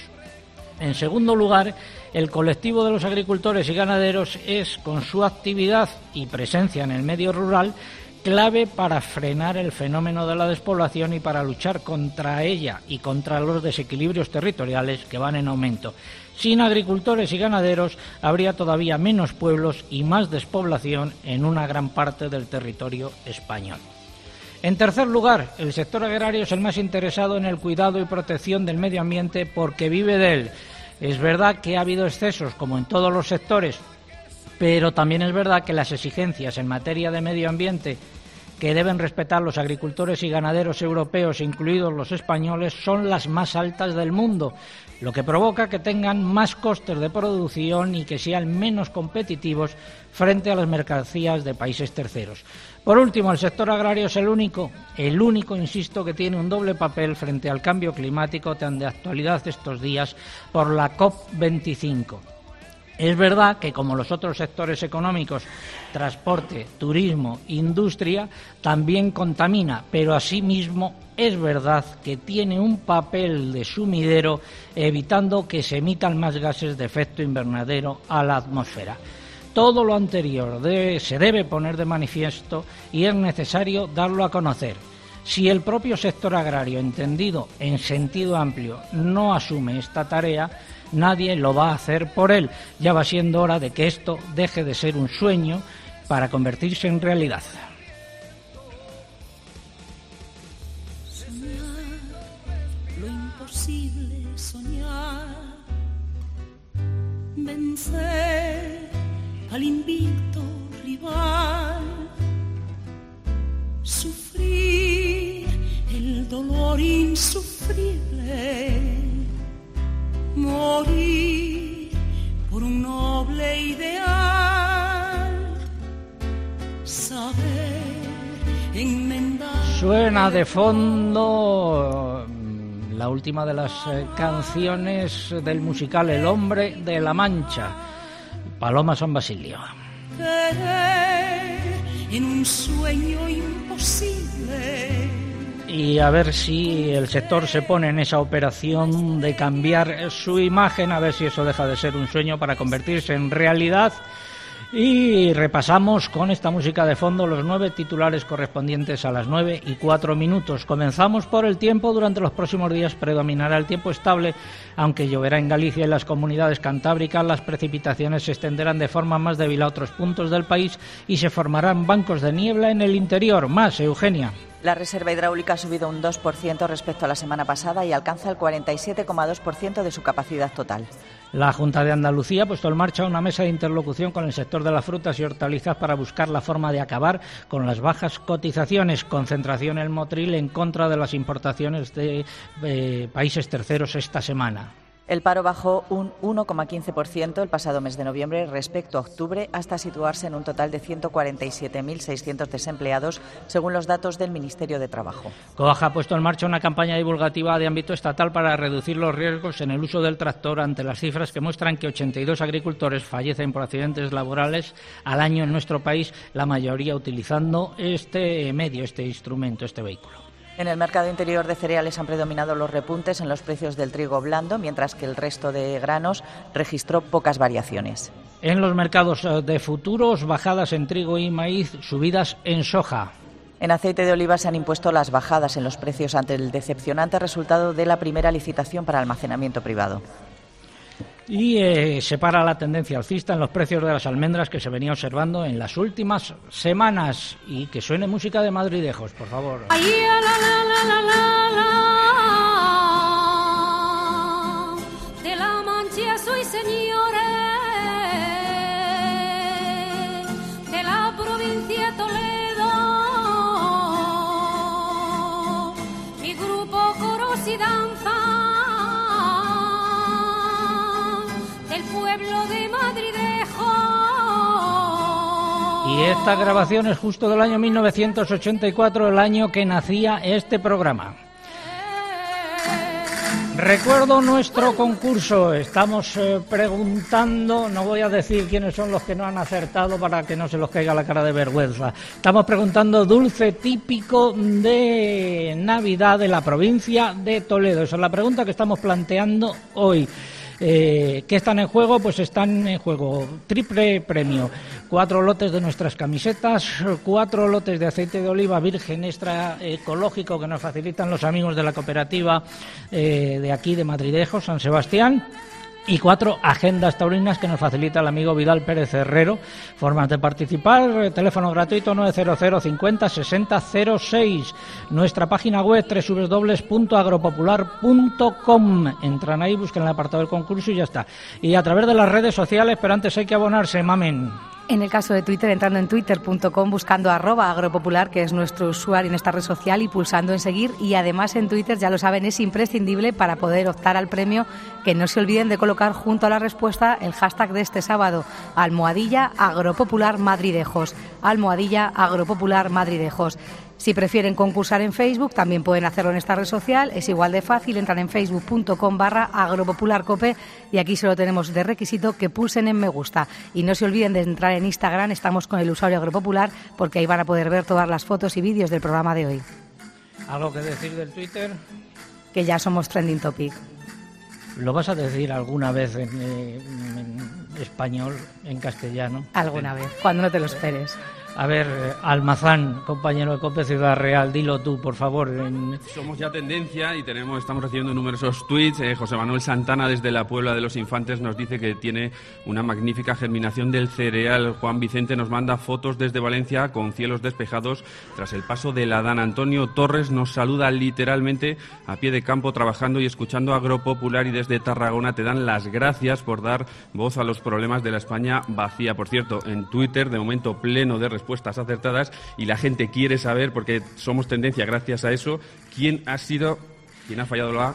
En segundo lugar, el colectivo de los agricultores y ganaderos es, con su actividad y presencia en el medio rural, clave para frenar el fenómeno de la despoblación y para luchar contra ella y contra los desequilibrios territoriales que van en aumento. Sin agricultores y ganaderos habría todavía menos pueblos y más despoblación en una gran parte del territorio español. En tercer lugar, el sector agrario es el más interesado en el cuidado y protección del medio ambiente porque vive de él. Es verdad que ha habido excesos, como en todos los sectores, pero también es verdad que las exigencias en materia de medio ambiente que deben respetar los agricultores y ganaderos europeos, incluidos los españoles, son las más altas del mundo, lo que provoca que tengan más costes de producción y que sean menos competitivos frente a las mercancías de países terceros. Por último, el sector agrario es el único, el único, insisto, que tiene un doble papel frente al cambio climático tan de actualidad estos días por la COP veinticinco. Es verdad que, como los otros sectores económicos, transporte, turismo, industria, también contamina, pero asimismo es verdad que tiene un papel de sumidero evitando que se emitan más gases de efecto invernadero a la atmósfera. Todo lo anterior debe, se debe poner de manifiesto y es necesario darlo a conocer. Si el propio sector agrario, entendido en sentido amplio, no asume esta tarea, nadie lo va a hacer por él. Ya va siendo hora de que esto deje de ser un sueño para convertirse en realidad. Soñar lo imposible, soñar, vencer al invicto rival, sufrir el dolor insufrible, morir por un noble ideal, saber enmendar. Suena de fondo la última de las eh, canciones del musical El hombre de la Mancha, Paloma San Basilio. En un sueño imposible. Y a ver si el sector se pone en esa operación de cambiar su imagen, a ver si eso deja de ser un sueño para convertirse en realidad Y repasamos con esta música de fondo los nueve titulares correspondientes a las nueve y cuatro minutos. Comenzamos por el tiempo. Durante los próximos días predominará el tiempo estable, aunque lloverá en Galicia y en las comunidades cantábricas. Las precipitaciones se extenderán de forma más débil a otros puntos del país y se formarán bancos de niebla en el interior. Más, Eugenia. La reserva hidráulica ha subido un dos por ciento respecto a la semana pasada y alcanza el cuarenta y siete coma dos por ciento de su capacidad total. La Junta de Andalucía ha puesto en marcha una mesa de interlocución con el sector de las frutas y hortalizas para buscar la forma de acabar con las bajas cotizaciones. Concentración en Motril en contra de las importaciones de eh, países terceros esta semana. El paro bajó un uno coma quince por ciento el pasado mes de noviembre respecto a octubre, hasta situarse en un total de ciento cuarenta y siete mil seiscientos desempleados, según los datos del Ministerio de Trabajo. COAG ha puesto en marcha una campaña divulgativa de ámbito estatal para reducir los riesgos en el uso del tractor, ante las cifras que muestran que ochenta y dos agricultores fallecen por accidentes laborales al año en nuestro país, la mayoría utilizando este medio, este instrumento, este vehículo. En el mercado interior de cereales han predominado los repuntes en los precios del trigo blando, mientras que el resto de granos registró pocas variaciones. En los mercados de futuros, bajadas en trigo y maíz, subidas en soja. En aceite de oliva se han impuesto las bajadas en los precios ante el decepcionante resultado de la primera licitación para almacenamiento privado. Y eh, se para la tendencia alcista en los precios de las almendras que se venía observando en las últimas semanas. Y que suene música de Madridejos, por favor. Ay, la, la, la, la, la, la. De la Mancha soy señores, de la provincia de Toledo, mi grupo coros y danza del pueblo de Madridejo. Y esta grabación es justo del año mil novecientos ochenta y cuatro, el año que nacía este programa. Recuerdo nuestro concurso. Estamos eh, preguntando, no voy a decir quiénes son los que no han acertado para que no se los caiga la cara de vergüenza. Estamos preguntando dulce típico de Navidad de la provincia de Toledo. Esa es la pregunta que estamos planteando hoy. Eh, ¿Qué están en juego? Pues están en juego triple premio, cuatro lotes de nuestras camisetas, cuatro lotes de aceite de oliva virgen extra ecológico que nos facilitan los amigos de la cooperativa eh, de aquí de Madridejo, San Sebastián, y cuatro agendas taurinas que nos facilita el amigo Vidal Pérez Herrero. Formas de participar: teléfono gratuito nueve cero cero cincuenta sesenta cero seis, nuestra página web doble u doble u doble u punto agropopular punto com. Entran ahí, buscan el apartado del concurso y ya está. Y a través de las redes sociales, pero antes hay que abonarse, mamen. En el caso de Twitter, entrando en twitter punto com, buscando arroba agropopular, que es nuestro usuario en esta red social, y pulsando en seguir. Y además en Twitter, ya lo saben, es imprescindible para poder optar al premio, que no se olviden de colocar junto a la respuesta el hashtag de este sábado, almohadilla agropopular madridejos, almohadilla agropopular madridejos. Si prefieren concursar en Facebook, también pueden hacerlo en esta red social. Es igual de fácil, entran en facebook punto com barra agropopularcope y aquí solo tenemos de requisito que pulsen en me gusta. Y no se olviden de entrar en Instagram, estamos con el usuario agropopular, porque ahí van a poder ver todas las fotos y vídeos del programa de hoy. ¿Algo que decir del Twitter? Que ya somos trending topic. ¿Lo vas a decir alguna vez en, eh, en español, en castellano? Alguna vez, cuando no te lo esperes. A ver, Almazán, compañero de COPE Ciudad Real, dilo tú, por favor. En... Somos ya tendencia y tenemos, estamos recibiendo numerosos tweets. Eh, José Manuel Santana, desde la Puebla de los Infantes, nos dice que tiene una magnífica germinación del cereal. Juan Vicente nos manda fotos desde Valencia con cielos despejados tras el paso de la Dan. Antonio Torres nos saluda literalmente a pie de campo, trabajando y escuchando Agropopular, y desde Tarragona te dan las gracias por dar voz a los problemas de la España vacía. Por cierto, en Twitter, de momento pleno de respuestas acertadas, y la gente quiere saber, porque somos tendencia gracias a eso, quién ha sido, quién ha fallado la...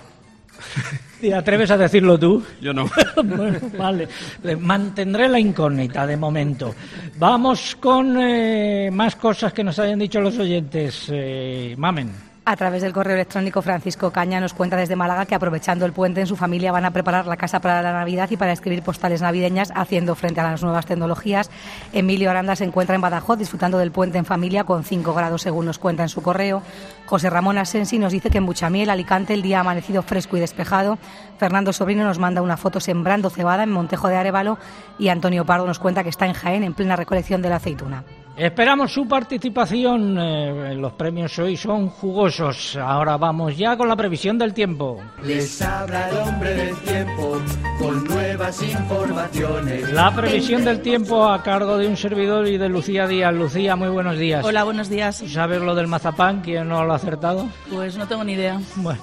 ¿Te atreves a decirlo tú? Yo no. Bueno, vale, mantendré la incógnita de momento. Vamos con eh, más cosas que nos hayan dicho los oyentes. Eh, mamen. A través del correo electrónico, Francisco Caña nos cuenta desde Málaga que, aprovechando el puente, en su familia van a preparar la casa para la Navidad y para escribir postales navideñas, haciendo frente a las nuevas tecnologías. Emilio Aranda se encuentra en Badajoz disfrutando del puente en familia con cinco grados, según nos cuenta en su correo. José Ramón Asensi nos dice que en Buchamiel, Alicante, el día ha amanecido fresco y despejado. Fernando Sobrino nos manda una foto sembrando cebada en Montejo de Arévalo y Antonio Pardo nos cuenta que está en Jaén en plena recolección de la aceituna. Esperamos su participación. Eh, los premios hoy son jugosos. Ahora vamos ya con la previsión del tiempo. Les habla el hombre del tiempo con nuevas informaciones. La previsión del tiempo a cargo de un servidor y de Lucía Díaz. Lucía, muy buenos días. Hola, buenos días. ¿Sabes lo del mazapán? ¿Quién no lo ha acertado? Pues no tengo ni idea. Bueno,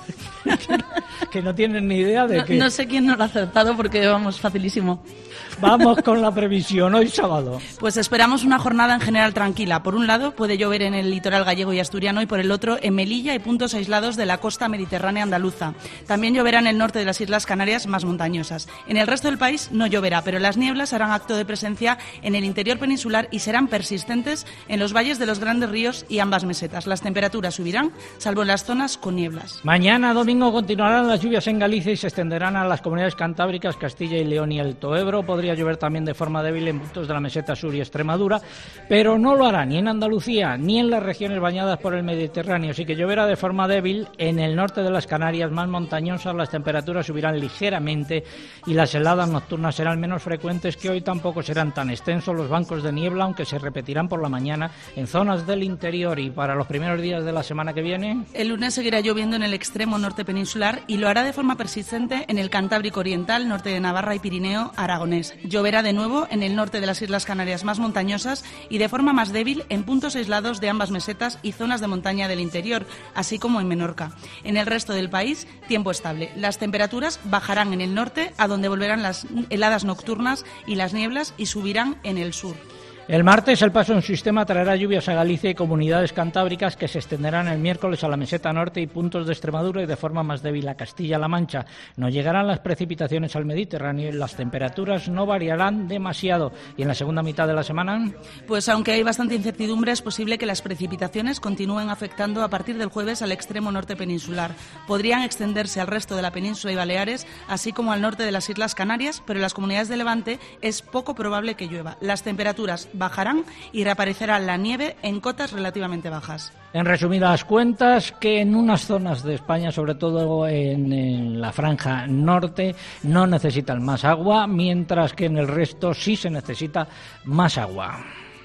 que no tienen ni idea de no, qué. No sé quién no lo ha acertado porque vamos, facilísimo. Vamos con la previsión, hoy sábado. Pues esperamos una jornada en general tranquila. Por un lado, puede llover en el litoral gallego y asturiano y por el otro en Melilla y puntos aislados de la costa mediterránea andaluza. También lloverá en el norte de las Islas Canarias más montañosas. En el resto del país no lloverá, pero las nieblas harán acto de presencia en el interior peninsular y serán persistentes en los valles de los grandes ríos y ambas mesetas. Las temperaturas subirán, salvo en las zonas con nieblas. Mañana domingo continuarán las lluvias en Galicia y se extenderán a las comunidades cantábricas, Castilla y León y el Toebro. Podría llover también de forma débil en puntos de la meseta sur y Extremadura, pero no lo hará ni en Andalucía ni en las regiones bañadas por el Mediterráneo. Sí que lloverá de forma débil en el norte de las Canarias más montañosas. Las temperaturas subirán ligeramente y las heladas nocturnas serán menos frecuentes, que hoy tampoco serán tan extensos los bancos de niebla, aunque se repetirán por la mañana en zonas del interior. Y para los primeros días de la semana que viene, el lunes seguirá lloviendo en el extremo norte peninsular y lo hará de forma persistente en el Cantábrico Oriental, norte de Navarra y Pirineo aragonés. Lloverá de nuevo en el norte de las Islas Canarias más montañosas y de forma más débil en puntos aislados de ambas mesetas y zonas de montaña del interior, así como en Menorca. En el resto del país, tiempo estable. Las temperaturas bajarán en el norte, a donde volverán las heladas nocturnas y las nieblas, y subirán en el sur. El martes el paso de un sistema traerá lluvias a Galicia y comunidades cantábricas que se extenderán el miércoles a la meseta norte y puntos de Extremadura y de forma más débil a Castilla-La Mancha. No llegarán las precipitaciones al Mediterráneo y las temperaturas no variarán demasiado. ¿Y en la segunda mitad de la semana? Pues aunque hay bastante incertidumbre, es posible que las precipitaciones continúen afectando a partir del jueves al extremo norte peninsular. Podrían extenderse al resto de la península y Baleares, así como al norte de las Islas Canarias, pero en las comunidades de Levante es poco probable que llueva. Las temperaturas bajarán y reaparecerá la nieve en cotas relativamente bajas. En resumidas cuentas, que en unas zonas de España, sobre todo en, en la franja norte, no necesitan más agua, mientras que en el resto sí se necesita más agua.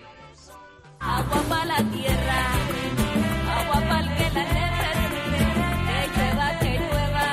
Agua para la tierra, agua para el que la que llueva, que llueva,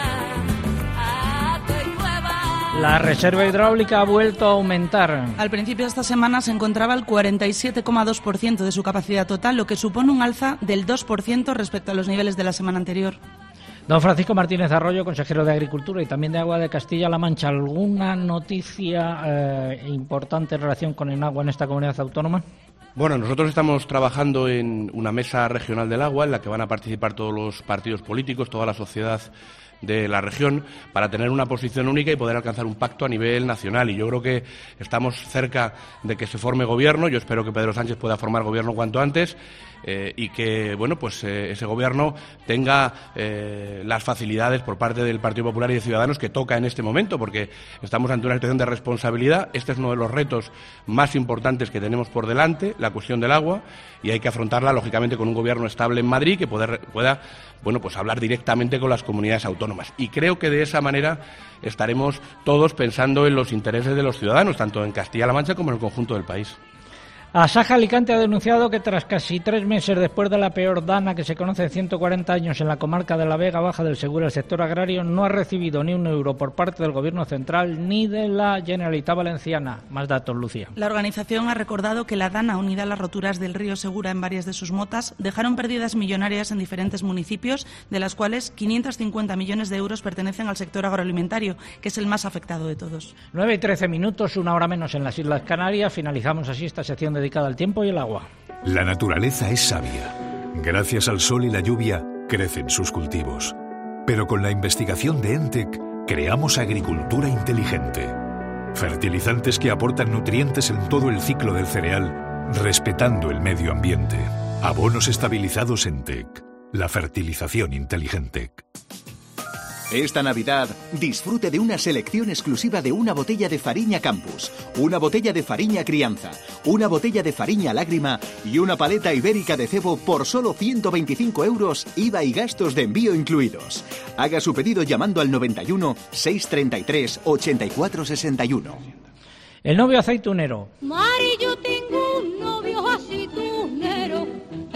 ah, que llueva. La reserva hidráulica ha vuelto a aumentar. Al principio de esta semana se encontraba al cuarenta y siete coma dos por ciento de su capacidad total, lo que supone un alza del dos por ciento respecto a los niveles de la semana anterior. Don Francisco Martínez Arroyo, consejero de Agricultura y también de Agua de Castilla-La Mancha, ¿alguna noticia eh, importante en relación con el agua en esta comunidad autónoma? Bueno, nosotros estamos trabajando en una mesa regional del agua en la que van a participar todos los partidos políticos, toda la sociedad de la región, para tener una posición única y poder alcanzar un pacto a nivel nacional. Y yo creo que estamos cerca de que se forme gobierno. Yo espero que Pedro Sánchez pueda formar gobierno cuanto antes. Eh, y que bueno pues eh, ese gobierno tenga eh, las facilidades por parte del Partido Popular y de Ciudadanos que toca en este momento, porque estamos ante una situación de responsabilidad. Este es uno de los retos más importantes que tenemos por delante, la cuestión del agua, y hay que afrontarla lógicamente con un gobierno estable en Madrid que pueda, pueda bueno pues hablar directamente con las comunidades autónomas. Y creo que de esa manera estaremos todos pensando en los intereses de los ciudadanos, tanto en Castilla-La Mancha como en el conjunto del país. Asaja Alicante ha denunciado que tras casi tres meses después de la peor dana que se conoce en ciento cuarenta años en la comarca de la Vega Baja del Segura, el sector agrario no ha recibido ni un euro por parte del Gobierno central ni de la Generalitat Valenciana. Más datos, Lucía. La organización ha recordado que la dana, unida a las roturas del río Segura en varias de sus motas, dejaron pérdidas millonarias en diferentes municipios, de las cuales quinientos cincuenta millones de euros pertenecen al sector agroalimentario, que es el más afectado de todos. nueve y trece minutos, una hora menos en las Islas Canarias. Finalizamos así esta sección de dedicada al tiempo y el agua. La naturaleza es sabia. Gracias al sol y la lluvia crecen sus cultivos. Pero con la investigación de ENTEC creamos agricultura inteligente. Fertilizantes que aportan nutrientes en todo el ciclo del cereal, respetando el medio ambiente. Abonos estabilizados ENTEC. la fertilización inteligente. Esta Navidad, disfrute de una selección exclusiva de una botella de Fariña Campus, una botella de Fariña Crianza, una botella de Fariña Lágrima y una paleta ibérica de cebo por solo ciento veinticinco euros, I V A y gastos de envío incluidos. Haga su pedido llamando al noventa y uno, seiscientos treinta y tres, ochenta y cuatro sesenta y uno. El novio aceitunero. Mari, yo tengo un novio aceitunero.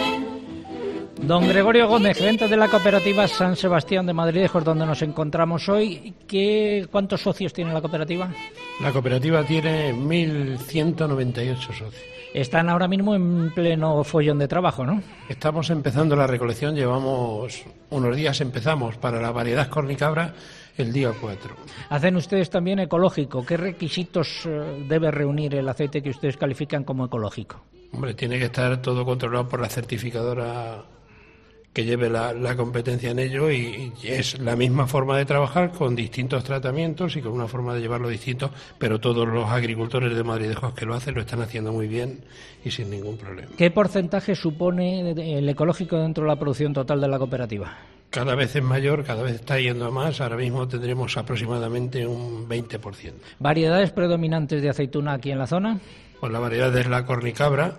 Don Gregorio Gómez, gerente de la cooperativa San Sebastián de Madridejos, donde nos encontramos hoy. ¿Qué, ¿Cuántos socios tiene la cooperativa? La cooperativa tiene mil ciento noventa y ocho socios. Están ahora mismo en pleno follón de trabajo, ¿no? Estamos empezando la recolección, llevamos unos días, empezamos para la variedad cornicabra el día cuatro. Hacen ustedes también ecológico. ¿Qué requisitos eh, debe reunir el aceite que ustedes califican como ecológico? Hombre, tiene que estar todo controlado por la certificadora que lleve la, la competencia en ello, y, y es la misma forma de trabajar con distintos tratamientos y con una forma de llevarlo distinto, pero todos los agricultores de Madridejos que lo hacen lo están haciendo muy bien y sin ningún problema. ¿Qué porcentaje supone el ecológico dentro de la producción total de la cooperativa? Cada vez es mayor, cada vez está yendo a más. Ahora mismo tendremos aproximadamente un veinte por ciento. ¿Variedades predominantes de aceituna aquí en la zona? Pues la variedad es la cornicabra,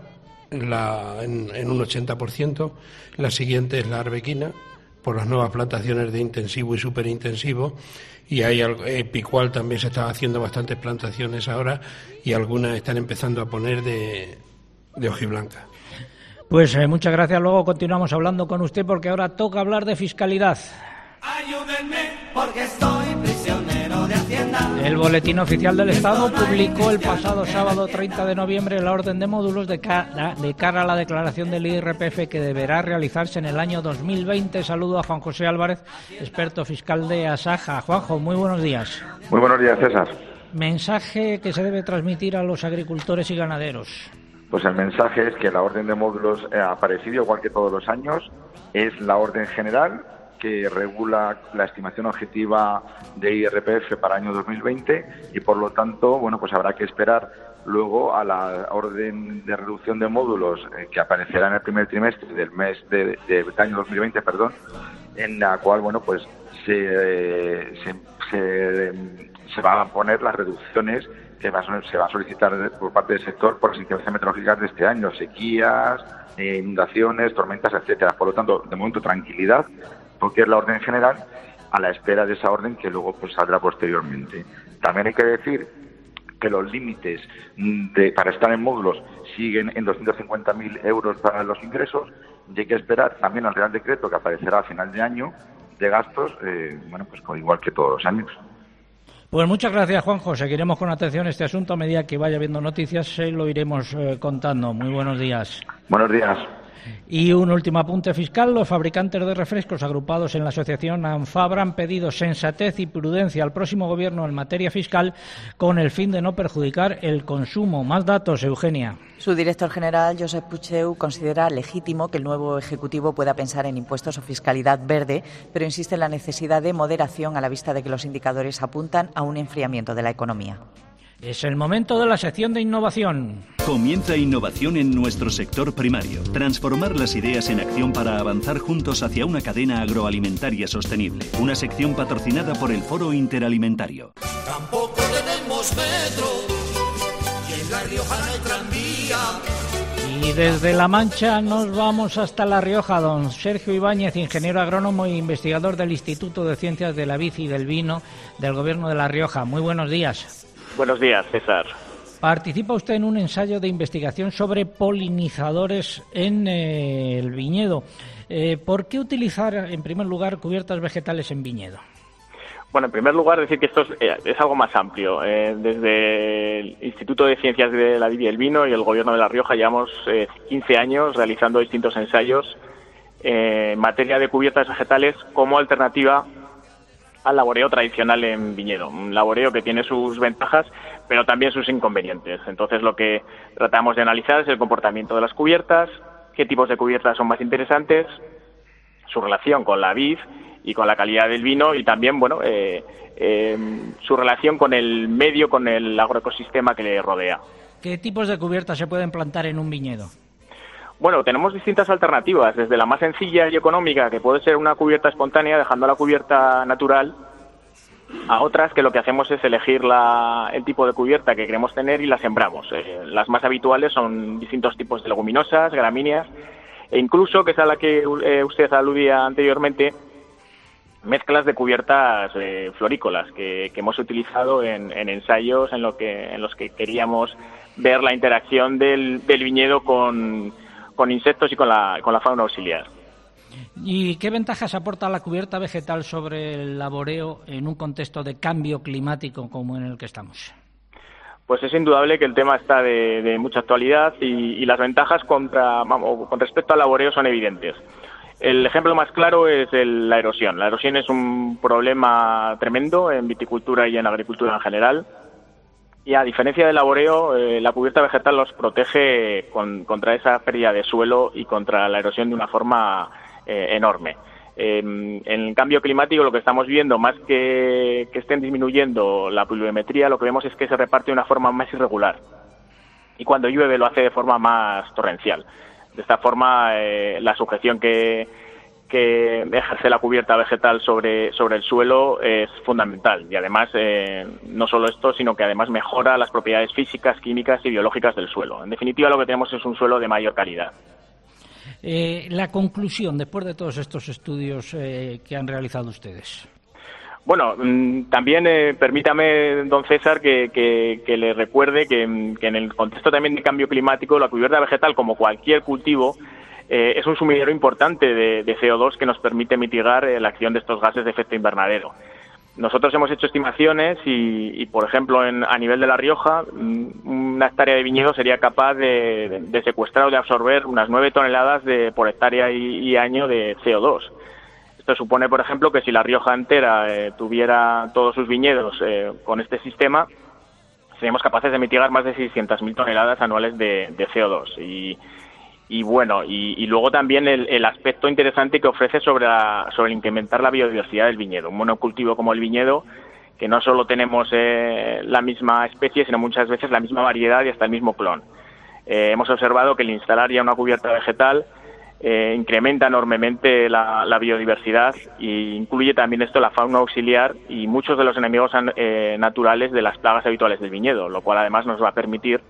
la, en, en un ochenta por ciento. La siguiente es la arbequina, por las nuevas plantaciones de intensivo y superintensivo. Y hay algo, eh, picual también se está haciendo bastantes plantaciones ahora, y algunas están empezando a poner de, de hojiblanca. Pues eh, muchas gracias. Luego continuamos hablando con usted, porque ahora toca hablar de fiscalidad. Ayúdenme porque estoy prisionero de Hacienda. El Boletín Oficial del Estado publicó el pasado sábado treinta de noviembre la orden de módulos de cara, de cara a la declaración del I R P F que deberá realizarse en el año dos mil veinte. Saludo a Juan José Álvarez, experto fiscal de Asaja. Juanjo, muy buenos días. Muy buenos días, César. Mensaje que se debe transmitir a los agricultores y ganaderos. Pues el mensaje es que la orden de módulos eh, ha aparecido igual que todos los años. Es la orden general que regula la estimación objetiva de I R P F para el año dos mil veinte, y por lo tanto, bueno, pues habrá que esperar luego a la orden de reducción de módulos eh, que aparecerá en el primer trimestre del mes de, de, de año dos mil veinte, perdón, en la cual, bueno, pues se, eh, se, se, se van a poner las reducciones que va, se va a solicitar por parte del sector por las incidencias meteorológicas de este año, sequías, eh, inundaciones, tormentas, etcétera. Por lo tanto, de momento, tranquilidad, porque es la orden general, a la espera de esa orden que luego pues saldrá posteriormente. También hay que decir que los límites de, para estar en módulos siguen en doscientos cincuenta mil euros para los ingresos, y hay que esperar también al Real Decreto que aparecerá a final de año de gastos, eh, bueno, pues igual que todos los años. Pues muchas gracias, Juanjo. Seguiremos con atención este asunto. A medida que vaya viendo noticias, se lo iremos eh, contando. Muy buenos días. Buenos días. Y un último apunte fiscal. Los fabricantes de refrescos agrupados en la asociación ANFABRA han pedido sensatez y prudencia al próximo gobierno en materia fiscal, con el fin de no perjudicar el consumo. Más datos, Eugenia. Su director general, Josep Puigdeu, considera legítimo que el nuevo Ejecutivo pueda pensar en impuestos o fiscalidad verde, pero insiste en la necesidad de moderación a la vista de que los indicadores apuntan a un enfriamiento de la economía. Es el momento de la sección de innovación. Comienza innovación en nuestro sector primario. Transformar las ideas en acción para avanzar juntos hacia una cadena agroalimentaria sostenible. Una sección patrocinada por el Foro Interalimentario. Tampoco tenemos metro y en La Rioja no hay tranvía. Y desde La Mancha nos vamos hasta La Rioja. Don Sergio Ibáñez, ingeniero agrónomo e investigador del Instituto de Ciencias de la Vid y del Vino del Gobierno de La Rioja. Muy buenos días. Buenos días, César. Participa usted en un ensayo de investigación sobre polinizadores en eh, el viñedo. Eh, ¿Por qué utilizar, en primer lugar, cubiertas vegetales en viñedo? Bueno, en primer lugar, decir que esto es, eh, es algo más amplio. Eh, desde el Instituto de Ciencias de la Vid y el Vino y el Gobierno de La Rioja llevamos eh, quince años realizando distintos ensayos eh, en materia de cubiertas vegetales como alternativa al laboreo tradicional en viñedo, un laboreo que tiene sus ventajas pero también sus inconvenientes. Entonces lo que tratamos de analizar es el comportamiento de las cubiertas, qué tipos de cubiertas son más interesantes, su relación con la vid y con la calidad del vino, y también bueno eh, eh, su relación con el medio, con el agroecosistema que le rodea. ¿Qué tipos de cubiertas se pueden plantar en un viñedo? Bueno, tenemos distintas alternativas, desde la más sencilla y económica, que puede ser una cubierta espontánea, dejando la cubierta natural, a otras que lo que hacemos es elegir la, el tipo de cubierta que queremos tener y la sembramos. Eh, las más habituales son distintos tipos de leguminosas, gramíneas, e incluso, que es a la que eh, usted aludía anteriormente, mezclas de cubiertas eh, florícolas que, que hemos utilizado en, en ensayos en, lo que, en los que queríamos ver la interacción del, del viñedo con, con insectos y con la, con la fauna auxiliar. ¿Y qué ventajas aporta la cubierta vegetal sobre el laboreo en un contexto de cambio climático como en el que estamos? Pues es indudable que el tema está de, de mucha actualidad y, y las ventajas contra, vamos, con respecto al laboreo son evidentes. El ejemplo más claro es el, la erosión. La erosión es un problema tremendo en viticultura y en agricultura en general. Y a diferencia del laboreo, eh, la cubierta vegetal los protege con, contra esa pérdida de suelo y contra la erosión de una forma eh, enorme. Eh, en el cambio climático lo que estamos viendo, más que, que estén disminuyendo la pluviometría, lo que vemos es que se reparte de una forma más irregular. Y cuando llueve lo hace de forma más torrencial. De esta forma, eh, la sujeción que, que ejerce la cubierta vegetal sobre, sobre el suelo es fundamental. Y además, eh, no solo esto, sino que además mejora las propiedades físicas, químicas y biológicas del suelo. En definitiva, lo que tenemos es un suelo de mayor calidad. Eh, la conclusión, después de todos estos estudios eh, que han realizado ustedes. Bueno, también eh, permítame, don César, que, que, que le recuerde que, que en el contexto también de cambio climático, la cubierta vegetal, como cualquier cultivo, eh, es un sumidero importante de, de C O dos que nos permite mitigar eh, la acción de estos gases de efecto invernadero. Nosotros hemos hecho estimaciones y, y por ejemplo, en, a nivel de La Rioja, una hectárea de viñedo sería capaz de, de, de secuestrar o de absorber unas nueve toneladas de, por hectárea y, y año de C O dos. Esto supone, por ejemplo, que si La Rioja entera eh, tuviera todos sus viñedos eh, con este sistema, seríamos capaces de mitigar más de seiscientas mil toneladas anuales de, de C O dos. Y, y bueno, y, y luego también el, el aspecto interesante que ofrece sobre, la, sobre incrementar la biodiversidad del viñedo. Un monocultivo como el viñedo, que no solo tenemos eh, la misma especie, sino muchas veces la misma variedad y hasta el mismo clon. Eh, hemos observado que el instalar ya una cubierta vegetal Eh, incrementa enormemente la, la biodiversidad e incluye también esto la fauna auxiliar y muchos de los enemigos eh, naturales de las plagas habituales del viñedo, lo cual además nos va a permitir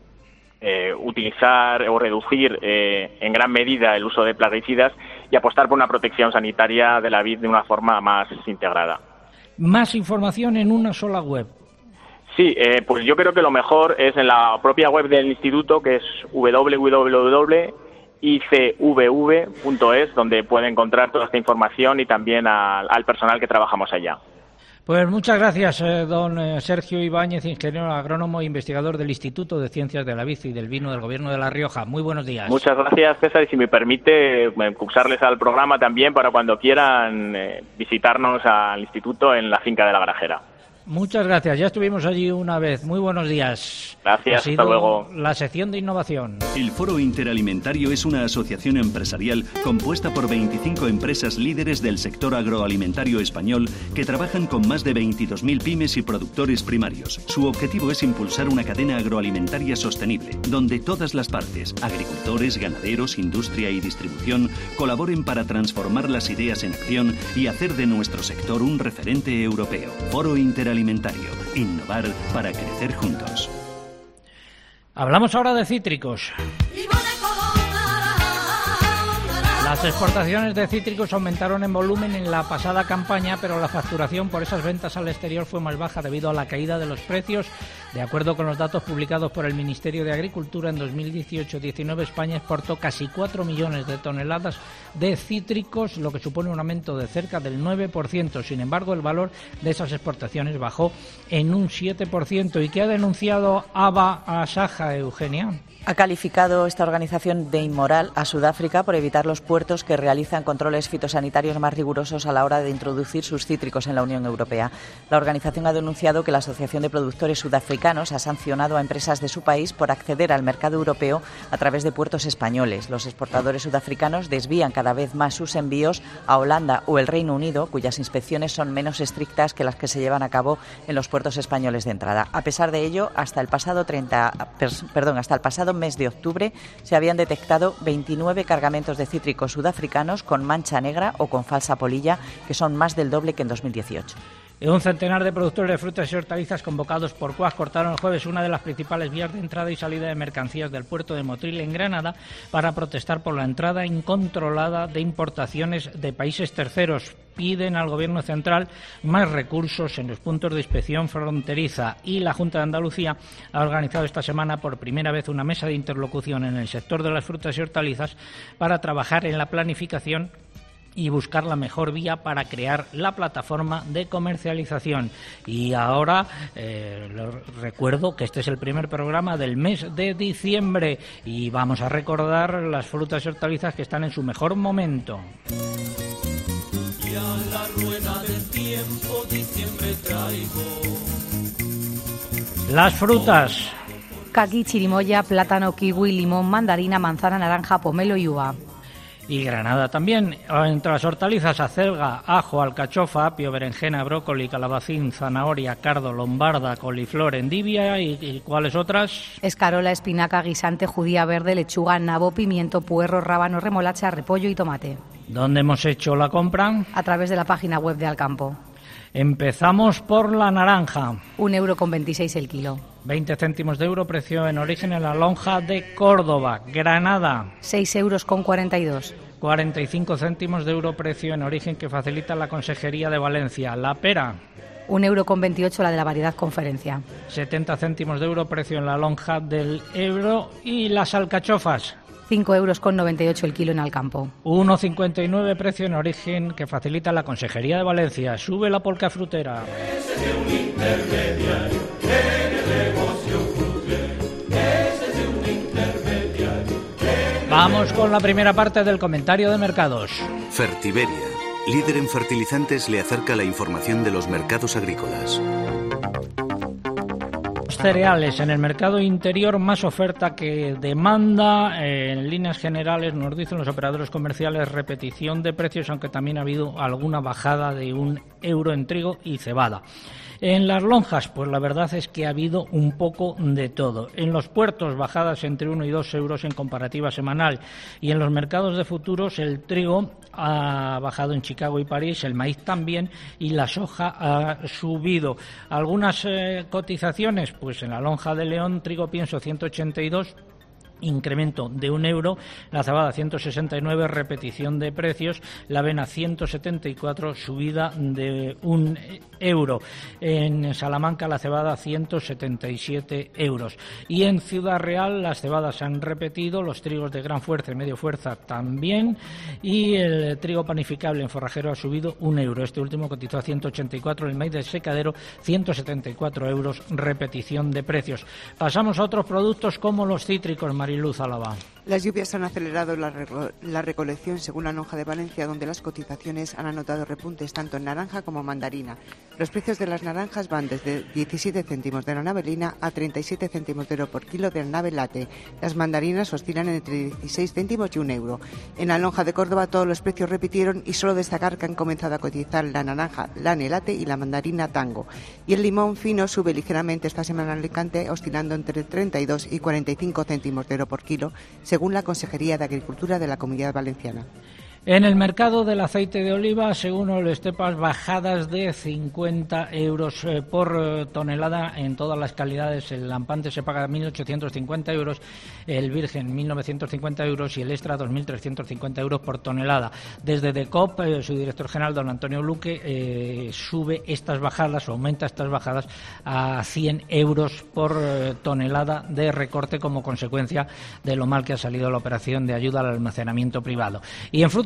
eh, utilizar o reducir eh, en gran medida el uso de plaguicidas y apostar por una protección sanitaria de la vid de una forma más integrada. Más información en una sola web. Sí, eh, pues yo creo que lo mejor es en la propia web del instituto, que es doble u doble u doble u punto i c v v punto es, donde puede encontrar toda esta información y también a, al personal que trabajamos allá. Pues muchas gracias, eh, don eh, Sergio Ibáñez, ingeniero agrónomo e investigador del Instituto de Ciencias de la Vid y del Vino del Gobierno de La Rioja. Muy buenos días. Muchas gracias, César, y si me permite, eh, usarles al programa también para cuando quieran eh, visitarnos al instituto en la finca de La Grajera. Muchas gracias, ya estuvimos allí una vez. Muy buenos días. Gracias, hasta luego. La sección de innovación. El Foro Interalimentario es una asociación empresarial compuesta por veinticinco empresas líderes del sector agroalimentario español que trabajan con más de veintidós mil pymes y productores primarios. Su objetivo es impulsar una cadena agroalimentaria sostenible, donde todas las partes, agricultores, ganaderos, industria y distribución, colaboren para transformar las ideas en acción y hacer de nuestro sector un referente europeo. Foro Interalimentario. Innovar para crecer juntos. Hablamos ahora de cítricos. Las exportaciones de cítricos aumentaron en volumen en la pasada campaña, pero la facturación por esas ventas al exterior fue más baja debido a la caída de los precios. De acuerdo con los datos publicados por el Ministerio de Agricultura, en dos mil dieciocho diecinueve España exportó casi cuatro millones de toneladas de cítricos, lo que supone un aumento de cerca del nueve por ciento. Sin embargo, el valor de esas exportaciones bajó en un siete por ciento. ¿Y qué ha denunciado Aba Asaja, Eugenia? Ha calificado esta organización de inmoral a Sudáfrica por evitar los puertos puertos que realizan controles fitosanitarios más rigurosos a la hora de introducir sus cítricos en la Unión Europea. La organización ha denunciado que la Asociación de Productores Sudafricanos ha sancionado a empresas de su país por acceder al mercado europeo a través de puertos españoles. Los exportadores sudafricanos desvían cada vez más sus envíos a Holanda o el Reino Unido, cuyas inspecciones son menos estrictas que las que se llevan a cabo en los puertos españoles de entrada. A pesar de ello, hasta el pasado treinta, perdón, hasta el pasado mes de octubre se habían detectado veintinueve cargamentos de cítricos sudafricanos con mancha negra o con falsa polilla, que son más del doble que en dos mil dieciocho. Un centenar de productores de frutas y hortalizas convocados por C O A S cortaron el jueves una de las principales vías de entrada y salida de mercancías del puerto de Motril en Granada para protestar por la entrada incontrolada de importaciones de países terceros. Piden al Gobierno central más recursos en los puntos de inspección fronteriza y la Junta de Andalucía ha organizado esta semana por primera vez una mesa de interlocución en el sector de las frutas y hortalizas para trabajar en la planificación y buscar la mejor vía para crear la plataforma de comercialización. Y ahora eh, recuerdo que este es el primer programa del mes de diciembre y vamos a recordar las frutas y hortalizas que están en su mejor momento. Y a la rueda del tiempo diciembre traigo. Las frutas: caqui, chirimoya, plátano, kiwi, limón, mandarina, manzana, naranja, pomelo y uva. Y Granada también. Entre las hortalizas, acelga, ajo, alcachofa, apio, berenjena, brócoli, calabacín, zanahoria, cardo, lombarda, coliflor, endivia y, y ¿cuáles otras? Escarola, espinaca, guisante, judía verde, lechuga, nabo, pimiento, puerro, rábano, remolacha, repollo y tomate. ¿Dónde hemos hecho la compra? A través de la página web de Alcampo. Empezamos por la naranja. Un euro con veintiséis el kilo. veinte céntimos de euro, precio en origen en la lonja de Córdoba. Granada. seis euros con cuarenta y dos. cuarenta y cinco céntimos de euro, precio en origen que facilita la Consejería de Valencia. La pera. Un euro con veintiocho la de la variedad Conferencia. setenta céntimos de euro, precio en la lonja del Ebro. Y las alcachofas. cinco euros con noventa y ocho el kilo en Alcampo. uno cincuenta y nueve, precio en origen que facilita la Consejería de Valencia. Sube la polca frutera. Ese es de un intermediario en el negocio frutero. Ese es de un intermediario. Vamos con la primera parte del comentario de mercados. Fertiberia, líder en fertilizantes, le acerca la información de los mercados agrícolas. Cereales en el mercado interior, más oferta que demanda. En líneas generales nos dicen los operadores comerciales repetición de precios, aunque también ha habido alguna bajada de un euro en trigo y cebada. En las lonjas, pues la verdad es que ha habido un poco de todo. En los puertos, bajadas entre uno y dos euros en comparativa semanal. Y en los mercados de futuros, el trigo ha bajado en Chicago y París, el maíz también, y la soja ha subido. Algunas eh, cotizaciones, pues en la lonja de León, trigo pienso ciento ochenta y dos, incremento de un euro, la cebada ciento sesenta y nueve, repetición de precios, la avena ciento setenta y cuatro, subida de un euro. En Salamanca la cebada ciento setenta y siete euros. Y en Ciudad Real las cebadas han repetido, los trigos de gran fuerza y medio fuerza también, y el trigo panificable en forrajero ha subido un euro. Este último cotizó a ciento ochenta y cuatro, el maíz de secadero ciento setenta y cuatro euros, repetición de precios. Pasamos a otros productos como los cítricos. Mariluz Álava. Las lluvias han acelerado la, re- la recolección según la lonja de Valencia, donde las cotizaciones han anotado repuntes tanto en naranja como mandarina. Los precios de las naranjas van desde diecisiete céntimos de la navelina a treinta y siete céntimos de euro por kilo de la nave late. Las mandarinas oscilan entre dieciséis céntimos y un euro. En la lonja de Córdoba todos los precios repitieron y solo destacar que han comenzado a cotizar la naranja lane late y la mandarina tango. Y el limón fino sube ligeramente esta semana en Alicante, oscilando entre treinta y dos y cuarenta y cinco céntimos de euro por kilo, según la Consejería de Agricultura de la Comunidad Valenciana. En el mercado del aceite de oliva, según el Estepas, bajadas de cincuenta euros eh, por eh, tonelada en todas las calidades. El lampante se paga mil ochocientos cincuenta euros, el virgen mil novecientos cincuenta euros y el extra dos mil trescientos cincuenta euros por tonelada. Desde DECOP, eh, su director general, don Antonio Luque, eh, sube estas bajadas o aumenta estas bajadas a cien euros por eh, tonelada de recorte como consecuencia de lo mal que ha salido la operación de ayuda al almacenamiento privado. Y en frutas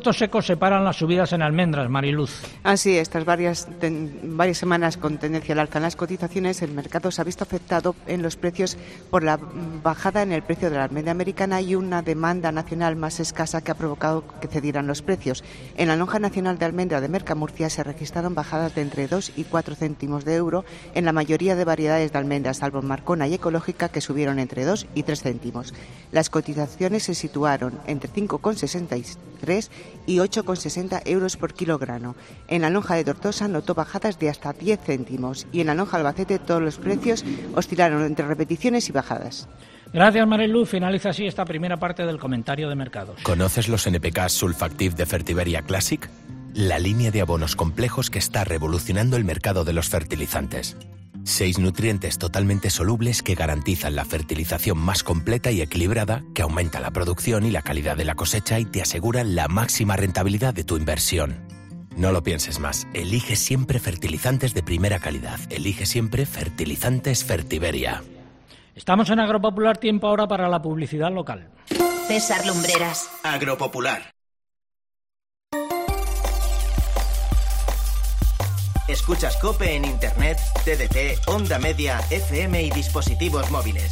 frutos secos separan las subidas en almendras, Mariluz. Así es, tras varias, ten, varias semanas con tendencia al alza en las cotizaciones, el mercado se ha visto afectado en los precios por la bajada en el precio de la almendra americana y una demanda nacional más escasa que ha provocado que cedieran los precios. En la lonja nacional de almendra de Mercamurcia se registraron bajadas de entre dos y cuatro céntimos de euro en la mayoría de variedades de almendras, salvo Marcona y Ecológica, que subieron entre dos y tres céntimos. Las cotizaciones se situaron entre cinco con sesenta y tres y ocho con sesenta euros por kilogramo. En la lonja de Tortosa notó bajadas de hasta diez céntimos y en la lonja Albacete todos los precios oscilaron entre repeticiones y bajadas. Gracias, Mariluz. Finaliza así esta primera parte del comentario de mercados. ¿Conoces los N P K Sulfactive de Fertiberia Classic? La línea de abonos complejos que está revolucionando el mercado de los fertilizantes. Seis nutrientes totalmente solubles que garantizan la fertilización más completa y equilibrada, que aumenta la producción y la calidad de la cosecha y te aseguran la máxima rentabilidad de tu inversión. No lo pienses más. Elige siempre fertilizantes de primera calidad. Elige siempre Fertilizantes Fertiberia. Estamos en Agropopular, tiempo ahora para la publicidad local. César Lumbreras. Agropopular. Escuchas COPE en Internet, T D T, Onda Media, F M y dispositivos móviles.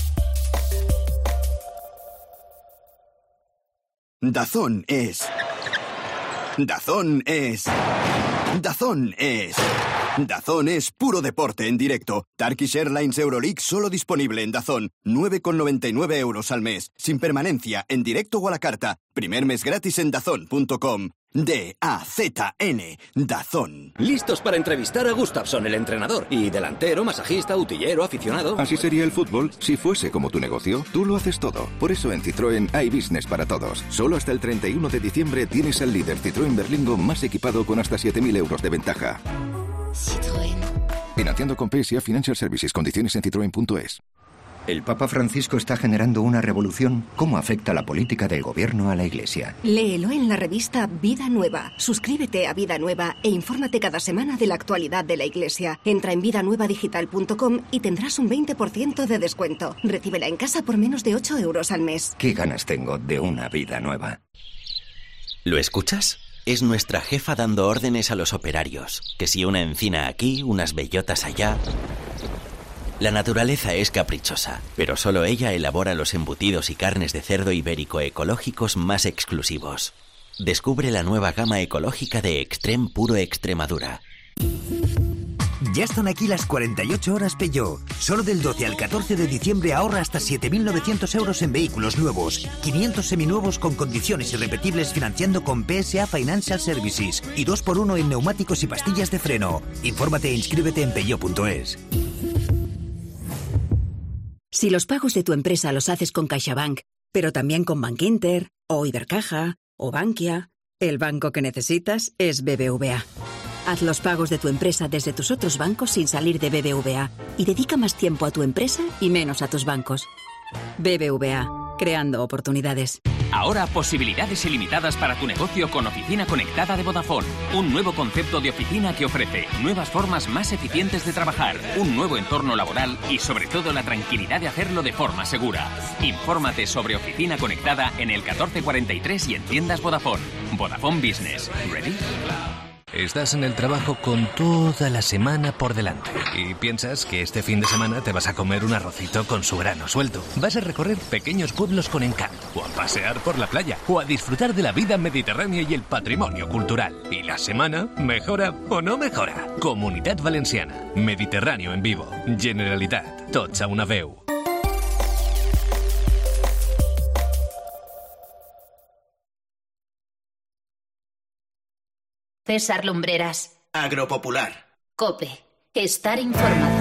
DAZN es... DAZN es... DAZN es... DAZN es puro deporte en directo. Turkish Airlines Euroleague solo disponible en DAZN. nueve con noventa y nueve euros al mes. Sin permanencia, en directo o a la carta. Primer mes gratis en dazn punto com. D A Z N, DAZN. Listos para entrevistar a Gustafsson, el entrenador. Y delantero, masajista, utillero, aficionado. Así sería el fútbol si fuese como tu negocio. Tú lo haces todo. Por eso en Citroën hay business para todos. Solo hasta el treinta y uno de diciembre tienes al líder Citroën Berlingo más equipado con hasta siete mil euros de ventaja. Citroën. Financiando con P S A Financial Services. Condiciones en citroen punto es. El Papa Francisco está generando una revolución. ¿Cómo afecta la política del gobierno a la Iglesia? Léelo en la revista Vida Nueva. Suscríbete a Vida Nueva e infórmate cada semana de la actualidad de la Iglesia. Entra en vida nueva digital punto com y tendrás un veinte por ciento de descuento. Recíbela en casa por menos de ocho euros al mes. ¿Qué ganas tengo de una vida nueva? ¿Lo escuchas? Es nuestra jefa dando órdenes a los operarios. Que si una encina aquí, unas bellotas allá... La naturaleza es caprichosa, pero solo ella elabora los embutidos y carnes de cerdo ibérico ecológicos más exclusivos. Descubre la nueva gama ecológica de Extrem Puro Extremadura. Ya están aquí las cuarenta y ocho horas Peugeot. Solo del doce al catorce de diciembre ahorra hasta siete mil novecientos euros en vehículos nuevos, quinientos seminuevos con condiciones irrepetibles financiando con P S A Financial Services y dos por uno en neumáticos y pastillas de freno. Infórmate e inscríbete en peugeot punto es. Si los pagos de tu empresa los haces con CaixaBank, pero también con Bankinter, o Ibercaja, o Bankia, el banco que necesitas es B B V A. Haz los pagos de tu empresa desde tus otros bancos sin salir de B B V A y dedica más tiempo a tu empresa y menos a tus bancos. B B V A, creando oportunidades. Ahora posibilidades ilimitadas para tu negocio con Oficina Conectada de Vodafone. Un nuevo concepto de oficina que ofrece nuevas formas más eficientes de trabajar, un nuevo entorno laboral y sobre todo la tranquilidad de hacerlo de forma segura. Infórmate sobre Oficina Conectada en el catorce cuarenta y tres y en tiendas Vodafone. Vodafone Business. ¿Ready? Estás en el trabajo con toda la semana por delante y piensas que este fin de semana te vas a comer un arrocito con su grano suelto. Vas a recorrer pequeños pueblos con encanto, o a pasear por la playa, o a disfrutar de la vida mediterránea y el patrimonio cultural. ¿Y la semana mejora o no mejora? Comunitat Valenciana, Mediterráneo en vivo, Generalitat, tots a una veu. César Lumbreras. Agropopular. COPE. Estar informado.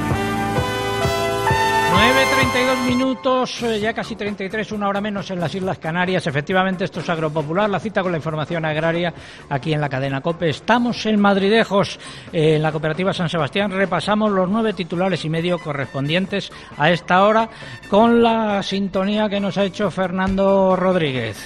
nueve treinta y dos minutos, ya casi treinta y tres, una hora menos en las Islas Canarias. Efectivamente, esto es Agropopular, la cita con la información agraria aquí en la cadena COPE. Estamos en Madridejos, en la cooperativa San Sebastián. Repasamos los nueve titulares y medio correspondientes a esta hora con la sintonía que nos ha hecho Fernando Rodríguez.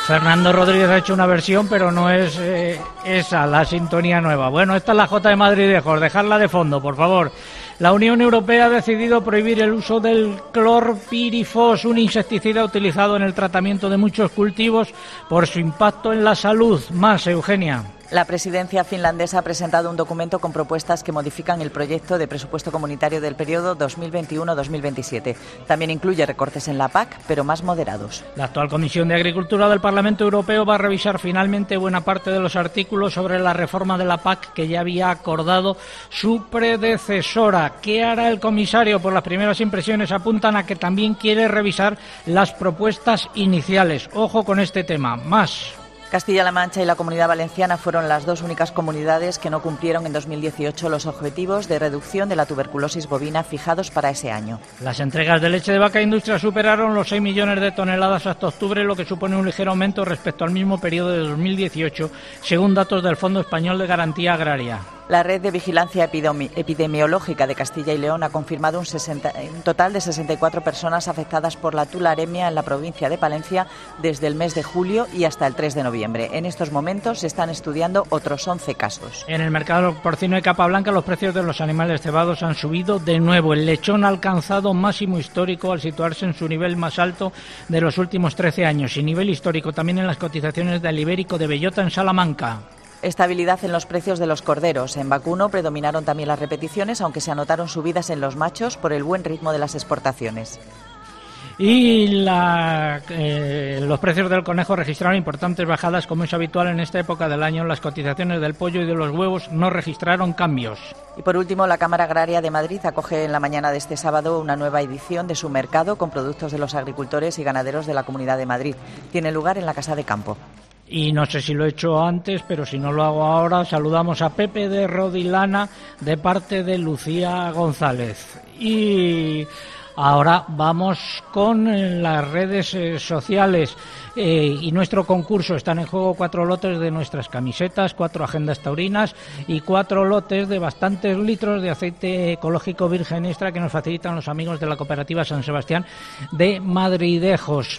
Fernando Rodríguez ha hecho una versión, pero no es eh, esa la sintonía nueva. Bueno, esta es la Jota de Madridejos, dejadla de fondo, por favor. La Unión Europea ha decidido prohibir el uso del clorpirifos, un insecticida utilizado en el tratamiento de muchos cultivos por su impacto en la salud. Más, Eugenia. La presidencia finlandesa ha presentado un documento con propuestas que modifican el proyecto de presupuesto comunitario del periodo dos mil veintiuno a dos mil veintisiete. También incluye recortes en la P A C, pero más moderados. La actual Comisión de Agricultura del Parlamento Europeo va a revisar finalmente buena parte de los artículos sobre la reforma de la P A C que ya había acordado su predecesora. ¿Qué hará el comisario? Pues las primeras impresiones apuntan a que también quiere revisar las propuestas iniciales. Ojo con este tema. Más. Castilla-La Mancha y la Comunidad Valenciana fueron las dos únicas comunidades que no cumplieron en dos mil dieciocho los objetivos de reducción de la tuberculosis bovina fijados para ese año. Las entregas de leche de vaca industria superaron los seis millones de toneladas hasta octubre, lo que supone un ligero aumento respecto al mismo periodo de dos mil dieciocho, según datos del Fondo Español de Garantía Agraria. La Red de Vigilancia Epidemi- Epidemiológica de Castilla y León ha confirmado un, sesenta, un total de sesenta y cuatro personas afectadas por la tularemia en la provincia de Palencia desde el mes de julio y hasta el tres de noviembre. En estos momentos se están estudiando otros once casos. En el mercado porcino de capa blanca los precios de los animales cebados han subido de nuevo. El lechón ha alcanzado máximo histórico al situarse en su nivel más alto de los últimos trece años y nivel histórico también en las cotizaciones del ibérico de bellota en Salamanca. Estabilidad en los precios de los corderos. En vacuno predominaron también las repeticiones, aunque se anotaron subidas en los machos por el buen ritmo de las exportaciones. Y la, eh, los precios del conejo registraron importantes bajadas, como es habitual en esta época del año. Las cotizaciones del pollo y de los huevos no registraron cambios. Y por último, la Cámara Agraria de Madrid acoge en la mañana de este sábado una nueva edición de su mercado con productos de los agricultores y ganaderos de la Comunidad de Madrid. Tiene lugar en la Casa de Campo. Y no sé si lo he hecho antes, pero si no lo hago ahora, saludamos a Pepe de Rodilana de parte de Lucía González. Y ahora vamos con las redes eh, sociales eh, y nuestro concurso. Están en juego cuatro lotes de nuestras camisetas, cuatro agendas taurinas y cuatro lotes de bastantes litros de aceite ecológico virgen extra que nos facilitan los amigos de la cooperativa San Sebastián de Madridejos.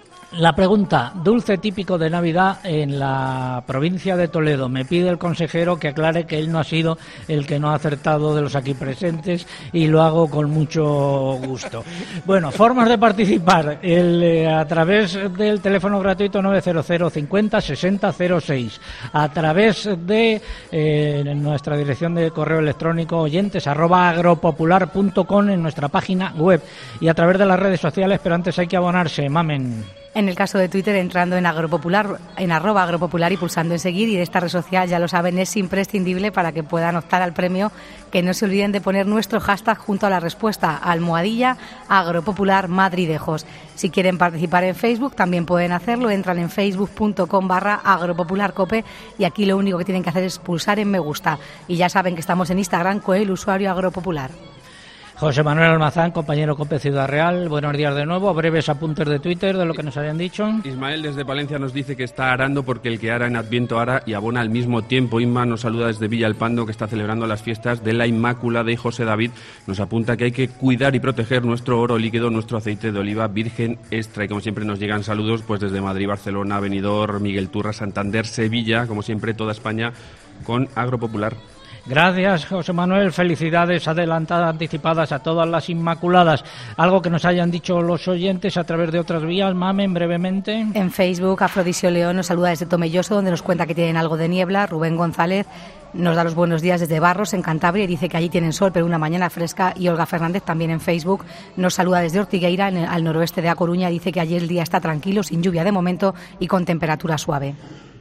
La pregunta, dulce típico de Navidad en la provincia de Toledo. Me pide el consejero que aclare que él no ha sido el que no ha acertado de los aquí presentes y lo hago con mucho gusto. Bueno, formas de participar el, eh, a través del teléfono gratuito nueve cero cero cincuenta sesenta cero seis, a través de eh, nuestra dirección de correo electrónico oyentes arroba agropopular punto com en nuestra página web y a través de las redes sociales, pero antes hay que abonarse, mamen. En el caso de Twitter, entrando en agropopular, en arroba agropopular y pulsando en seguir, y de esta red social, ya lo saben, es imprescindible para que puedan optar al premio, que no se olviden de poner nuestro hashtag junto a la respuesta, almohadilla agropopular Madridejos. Si quieren participar en Facebook, también pueden hacerlo, entran en facebook punto com barra agropopularcope y aquí lo único que tienen que hacer es pulsar en me gusta. Y ya saben que estamos en Instagram con el usuario agropopular. José Manuel Almazán, compañero COPE Ciudad Real, buenos días de nuevo. Breves apuntes de Twitter de lo que nos habían dicho. Ismael desde Palencia nos dice que está arando porque el que ara en Adviento ara y abona al mismo tiempo. Inma nos saluda desde Villalpando, que está celebrando las fiestas de la Inmaculada, y José David nos apunta que hay que cuidar y proteger nuestro oro líquido, nuestro aceite de oliva virgen extra. Y como siempre nos llegan saludos pues desde Madrid, Barcelona, Benidorm, Miguel Turra, Santander, Sevilla, como siempre toda España con Agropopular. Gracias, José Manuel. Felicidades adelantadas, anticipadas a todas las Inmaculadas. Algo que nos hayan dicho los oyentes a través de otras vías, mamen, brevemente. En Facebook, Afrodisio León nos saluda desde Tomelloso, donde nos cuenta que tienen algo de niebla. Rubén González nos da los buenos días desde Barros, en Cantabria, y dice que allí tienen sol, pero una mañana fresca. Y Olga Fernández, también en Facebook, nos saluda desde Ortigueira, en el, al noroeste de A Coruña. Dice que allí el día está tranquilo, sin lluvia de momento y con temperatura suave.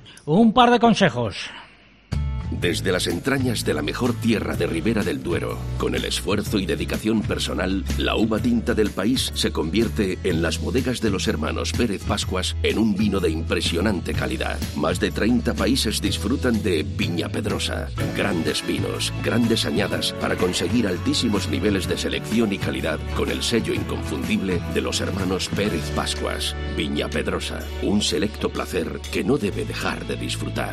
Un par de consejos. Desde las entrañas de la mejor tierra de Ribera del Duero, con el esfuerzo y dedicación personal, la uva tinta del país se convierte en las bodegas de los hermanos Pérez Pascuas en un vino de impresionante calidad. Más de treinta países disfrutan de Viña Pedrosa. Grandes vinos, grandes añadas para conseguir altísimos niveles de selección y calidad con el sello inconfundible de los hermanos Pérez Pascuas. Viña Pedrosa, un selecto placer que no debe dejar de disfrutar.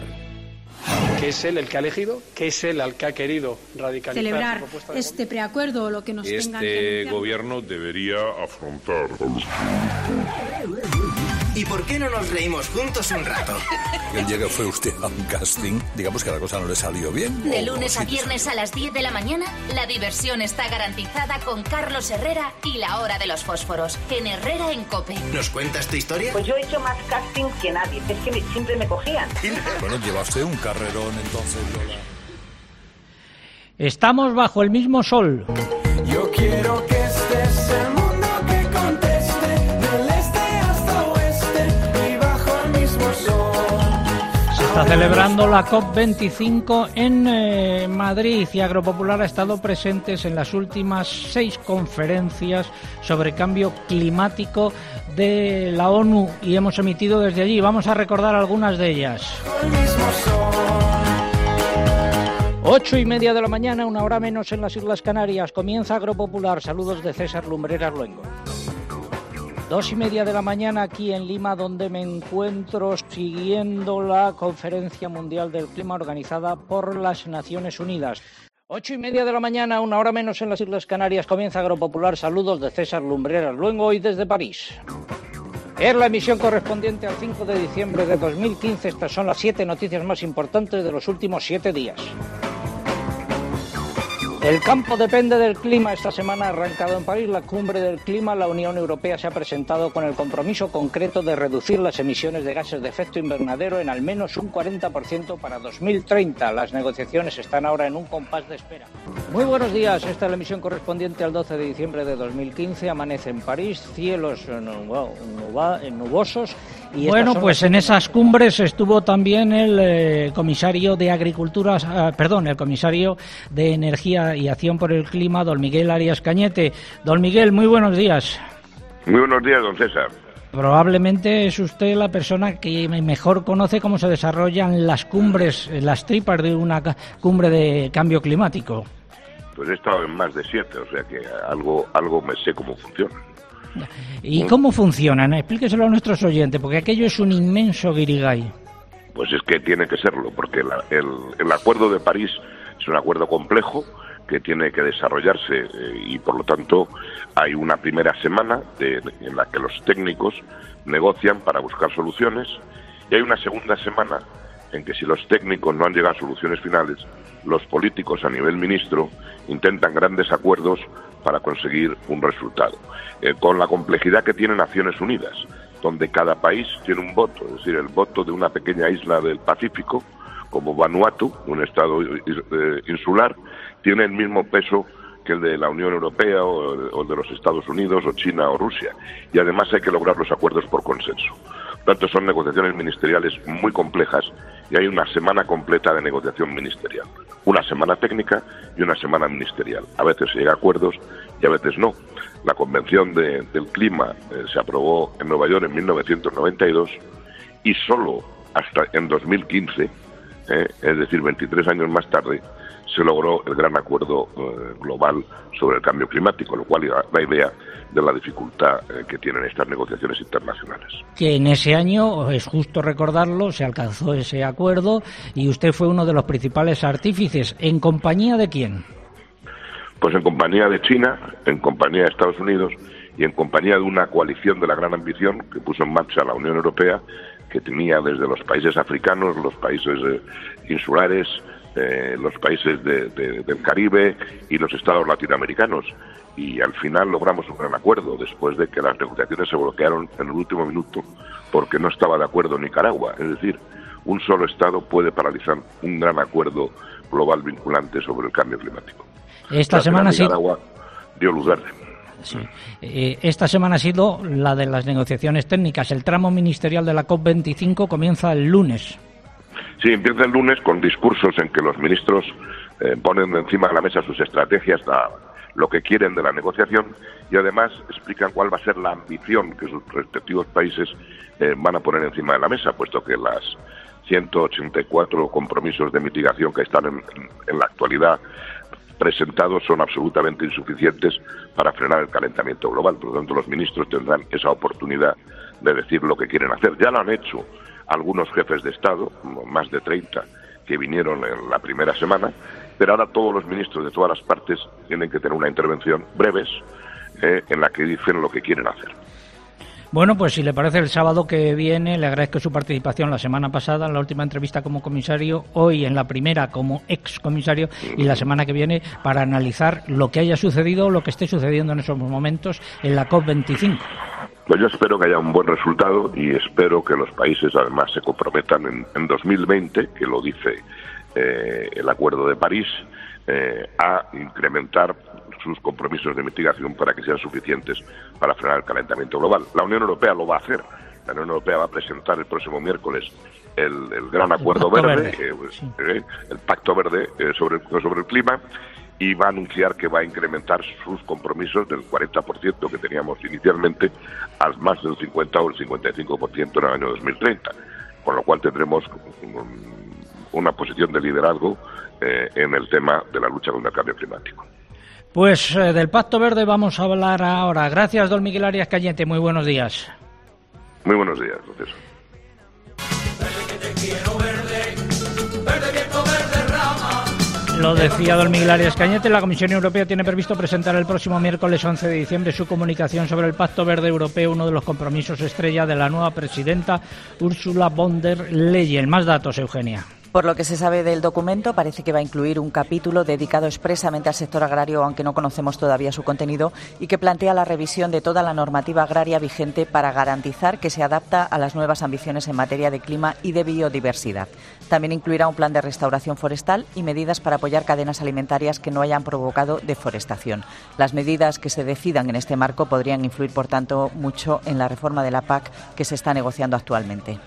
Que es él el que ha elegido, que es él el que ha querido radicalizar celebrar este preacuerdo o lo que nos este tengan que gobierno debería afrontar. ¿Y por qué no nos reímos juntos un rato? El día que fue usted a un casting, digamos que la cosa no le salió bien. De lunes a viernes a las diez de la mañana, la diversión está garantizada con Carlos Herrera y La Hora de los Fósforos, en Herrera en COPE. ¿Nos cuentas tu historia? Pues yo he hecho más casting que nadie. Es que me, siempre me cogían. Bueno, lleva usted un carrerón entonces, Lola. Estamos bajo el mismo sol. Yo quiero que estés el mundo que conteste, del este hasta oeste y bajo el mismo sol. Se está celebrando la COP veinticinco en eh, Madrid y Agropopular ha estado presentes en las últimas seis conferencias sobre cambio climático de la ONU y hemos emitido desde allí. Vamos a recordar algunas de ellas. El mismo sol. Ocho y media de la mañana, una hora menos en las Islas Canarias. Comienza Agropopular. Saludos de César Lumbreras Luengo. Dos y media de la mañana aquí en Lima, donde me encuentro siguiendo la Conferencia Mundial del Clima organizada por las Naciones Unidas. Ocho y media de la mañana, una hora menos en las Islas Canarias. Comienza Agropopular. Saludos de César Lumbreras Luengo y desde París. Es la emisión correspondiente al cinco de diciembre de dos mil quince. Estas son las siete noticias más importantes de los últimos siete días. El campo depende del clima. Esta semana ha arrancado en París la cumbre del clima. La Unión Europea se ha presentado con el compromiso concreto de reducir las emisiones de gases de efecto invernadero en al menos un cuarenta por ciento para dos mil treinta. Las negociaciones están ahora en un compás de espera. Muy buenos días. Esta es la emisión correspondiente al doce de diciembre de dos mil quince. Amanece en París, cielos nubosos. Y bueno, pues en esas cumbres estuvo también el eh, comisario de Agricultura, eh, perdón, el comisario de Energía y Acción por el Clima, don Miguel Arias Cañete. Don Miguel, muy buenos días. Muy buenos días, don César. Probablemente es usted la persona que mejor conoce cómo se desarrollan las cumbres, las tripas de una cumbre de cambio climático. Pues he estado en más de siete, o sea que algo, algo me sé cómo funciona. ¿Y cómo funcionan? Explíqueselo a nuestros oyentes, porque aquello es un inmenso guirigay. Pues es que tiene que serlo, porque la, el, el Acuerdo de París es un acuerdo complejo que tiene que desarrollarse eh, y, por lo tanto, hay una primera semana de, en la que los técnicos negocian para buscar soluciones y hay una segunda semana en que, si los técnicos no han llegado a soluciones finales, los políticos a nivel ministro intentan grandes acuerdos para conseguir un resultado. Eh, con la complejidad que tiene Naciones Unidas, donde cada país tiene un voto, es decir, el voto de una pequeña isla del Pacífico, como Vanuatu, un estado eh, insular, tiene el mismo peso que el de la Unión Europea o, o el de los Estados Unidos o China o Rusia. Y además hay que lograr los acuerdos por consenso. Por tanto, son negociaciones ministeriales muy complejas y hay una semana completa de negociación ministerial. Una semana técnica y una semana ministerial. A veces se llega a acuerdos y a veces no. La Convención de, del Clima eh, se aprobó en Nueva York en mil novecientos noventa y dos y solo hasta en dos mil quince, eh, es decir, veintitrés años más tarde, se logró el gran acuerdo eh, global sobre el cambio climático, lo cual da la idea de la dificultad eh, que tienen estas negociaciones internacionales. Que en ese año, es justo recordarlo, se alcanzó ese acuerdo y usted fue uno de los principales artífices. ¿En compañía de quién? Pues en compañía de China, en compañía de Estados Unidos y en compañía de una coalición de la gran ambición que puso en marcha la Unión Europea, que tenía desde los países africanos, los países eh, insulares, eh, los países de, de, del Caribe y los estados latinoamericanos. Y al final logramos un gran acuerdo, después de que las negociaciones se bloquearon en el último minuto porque no estaba de acuerdo Nicaragua. Es decir, un solo estado puede paralizar un gran acuerdo global vinculante sobre el cambio climático. Esta semana sí. Nicaragua dio luz verde. Sí. Eh, esta semana ha sido la de las negociaciones técnicas. El tramo ministerial de la COP veinticinco comienza el lunes. Sí, empieza el lunes con discursos en que los ministros eh, ponen encima de la mesa sus estrategias, la, lo que quieren de la negociación y además explican cuál va a ser la ambición que sus respectivos países eh, van a poner encima de la mesa, puesto que las ciento ochenta y cuatro compromisos de mitigación que están en, en, en la actualidad presentados son absolutamente insuficientes para frenar el calentamiento global. Por lo tanto, los ministros tendrán esa oportunidad de decir lo que quieren hacer. Ya lo han hecho algunos jefes de Estado, más de treinta, que vinieron en la primera semana, pero ahora todos los ministros de todas las partes tienen que tener una intervención breves eh, en la que dicen lo que quieren hacer. Bueno, pues si le parece, el sábado que viene le agradezco su participación la semana pasada en la última entrevista como comisario, hoy en la primera como excomisario y la semana que viene para analizar lo que haya sucedido, lo que esté sucediendo en esos momentos en la COP veinticinco. Pues yo espero que haya un buen resultado y espero que los países además se comprometan en, en dos mil veinte, que lo dice eh, el Acuerdo de París, eh, a incrementar sus compromisos de mitigación para que sean suficientes para frenar el calentamiento global. La Unión Europea lo va a hacer. La Unión Europea va a presentar el próximo miércoles el, el gran acuerdo verde, verde. Eh, pues, sí. eh, el Pacto Verde eh, sobre, sobre el clima, y va a anunciar que va a incrementar sus compromisos del cuarenta por ciento que teníamos inicialmente al más del cincuenta o el cincuenta y cinco por ciento en el año dos mil treinta, con lo cual tendremos una posición de liderazgo eh, en el tema de la lucha contra el cambio climático. Pues eh, del Pacto Verde vamos a hablar ahora. Gracias, don Miguel Arias Cañete. Muy buenos días. Muy buenos días, gracias. Lo decía don Miguel Arias Cañete, la Comisión Europea tiene previsto presentar el próximo miércoles once de diciembre su comunicación sobre el Pacto Verde Europeo, uno de los compromisos estrella de la nueva presidenta Ursula von der Leyen. Más datos, Eugenia. Por lo que se sabe del documento, parece que va a incluir un capítulo dedicado expresamente al sector agrario, aunque no conocemos todavía su contenido, y que plantea la revisión de toda la normativa agraria vigente para garantizar que se adapta a las nuevas ambiciones en materia de clima y de biodiversidad. También incluirá un plan de restauración forestal y medidas para apoyar cadenas alimentarias que no hayan provocado deforestación. Las medidas que se decidan en este marco podrían influir, por tanto, mucho en la reforma de la P A C que se está negociando actualmente.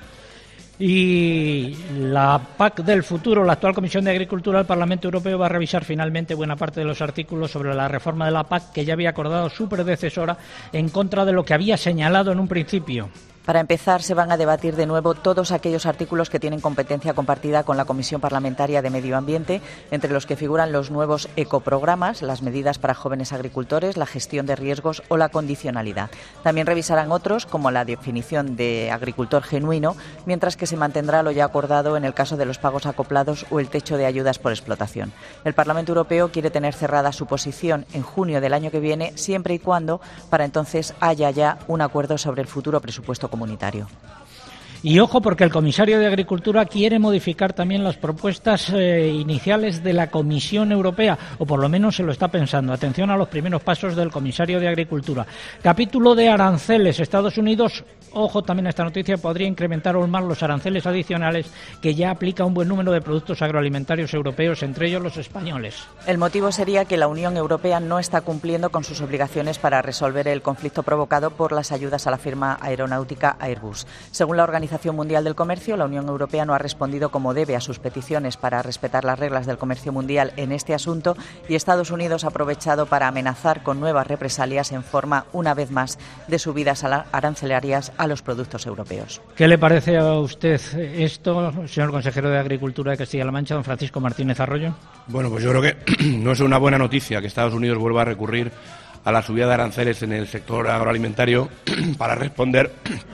Y la P A C del futuro, la actual Comisión de Agricultura del Parlamento Europeo va a revisar finalmente buena parte de los artículos sobre la reforma de la P A C que ya había acordado su predecesora en contra de lo que había señalado en un principio. Para empezar, se van a debatir de nuevo todos aquellos artículos que tienen competencia compartida con la Comisión Parlamentaria de Medio Ambiente, entre los que figuran los nuevos ecoprogramas, las medidas para jóvenes agricultores, la gestión de riesgos o la condicionalidad. También revisarán otros, como la definición de agricultor genuino, mientras que se mantendrá lo ya acordado en el caso de los pagos acoplados o el techo de ayudas por explotación. El Parlamento Europeo quiere tener cerrada su posición en junio del año que viene, siempre y cuando para entonces haya ya un acuerdo sobre el futuro presupuesto comunitario. Y ojo, porque el comisario de Agricultura quiere modificar también las propuestas eh, iniciales de la Comisión Europea, o por lo menos se lo está pensando. Atención a los primeros pasos del comisario de Agricultura. Capítulo de aranceles. Estados Unidos, ojo también a esta noticia, podría incrementar aún más los aranceles adicionales que ya aplica un buen número de productos agroalimentarios europeos, entre ellos los españoles. El motivo sería que la Unión Europea no está cumpliendo con sus obligaciones para resolver el conflicto provocado por las ayudas a la firma aeronáutica Airbus. Según la Organización Mundial del Comercio, la Unión Europea no ha respondido como debe a sus peticiones para respetar las reglas del comercio mundial en este asunto, y Estados Unidos ha aprovechado para amenazar con nuevas represalias en forma, una vez más, de subidas arancelarias a los productos europeos. ¿Qué le parece a usted esto, señor consejero de Agricultura de Castilla-La Mancha, don Francisco Martínez Arroyo? Bueno, pues yo creo que no es una buena noticia que Estados Unidos vuelva a recurrir a la subida de aranceles en el sector agroalimentario para responder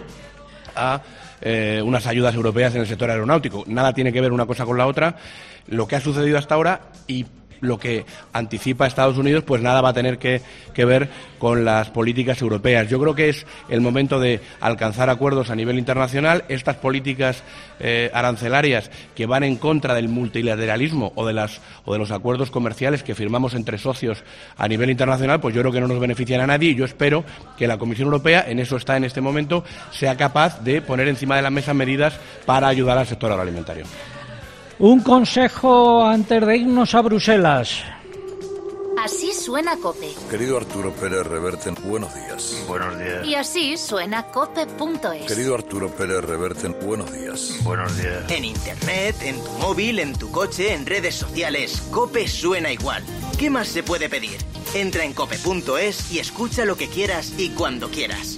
a Eh, unas ayudas europeas en el sector aeronáutico. Nada tiene que ver una cosa con la otra. Lo que ha sucedido hasta ahora y lo que anticipa Estados Unidos, pues nada va a tener que, que ver con las políticas europeas. Yo creo que es el momento de alcanzar acuerdos a nivel internacional. Estas políticas eh, arancelarias que van en contra del multilateralismo o de las o de los acuerdos comerciales que firmamos entre socios a nivel internacional, pues yo creo que no nos benefician a nadie, y yo espero que la Comisión Europea, en eso está en este momento, sea capaz de poner encima de la mesa medidas para ayudar al sector agroalimentario. Un consejo antes de irnos a Bruselas. Así suena COPE. Querido Arturo Pérez Reverte, buenos días. Buenos días. Y así suena cope punto es. Querido Arturo Pérez Reverte, buenos días. Buenos días. En internet, en tu móvil, en tu coche, en redes sociales, COPE suena igual. ¿Qué más se puede pedir? Entra en cope punto es y escucha lo que quieras y cuando quieras.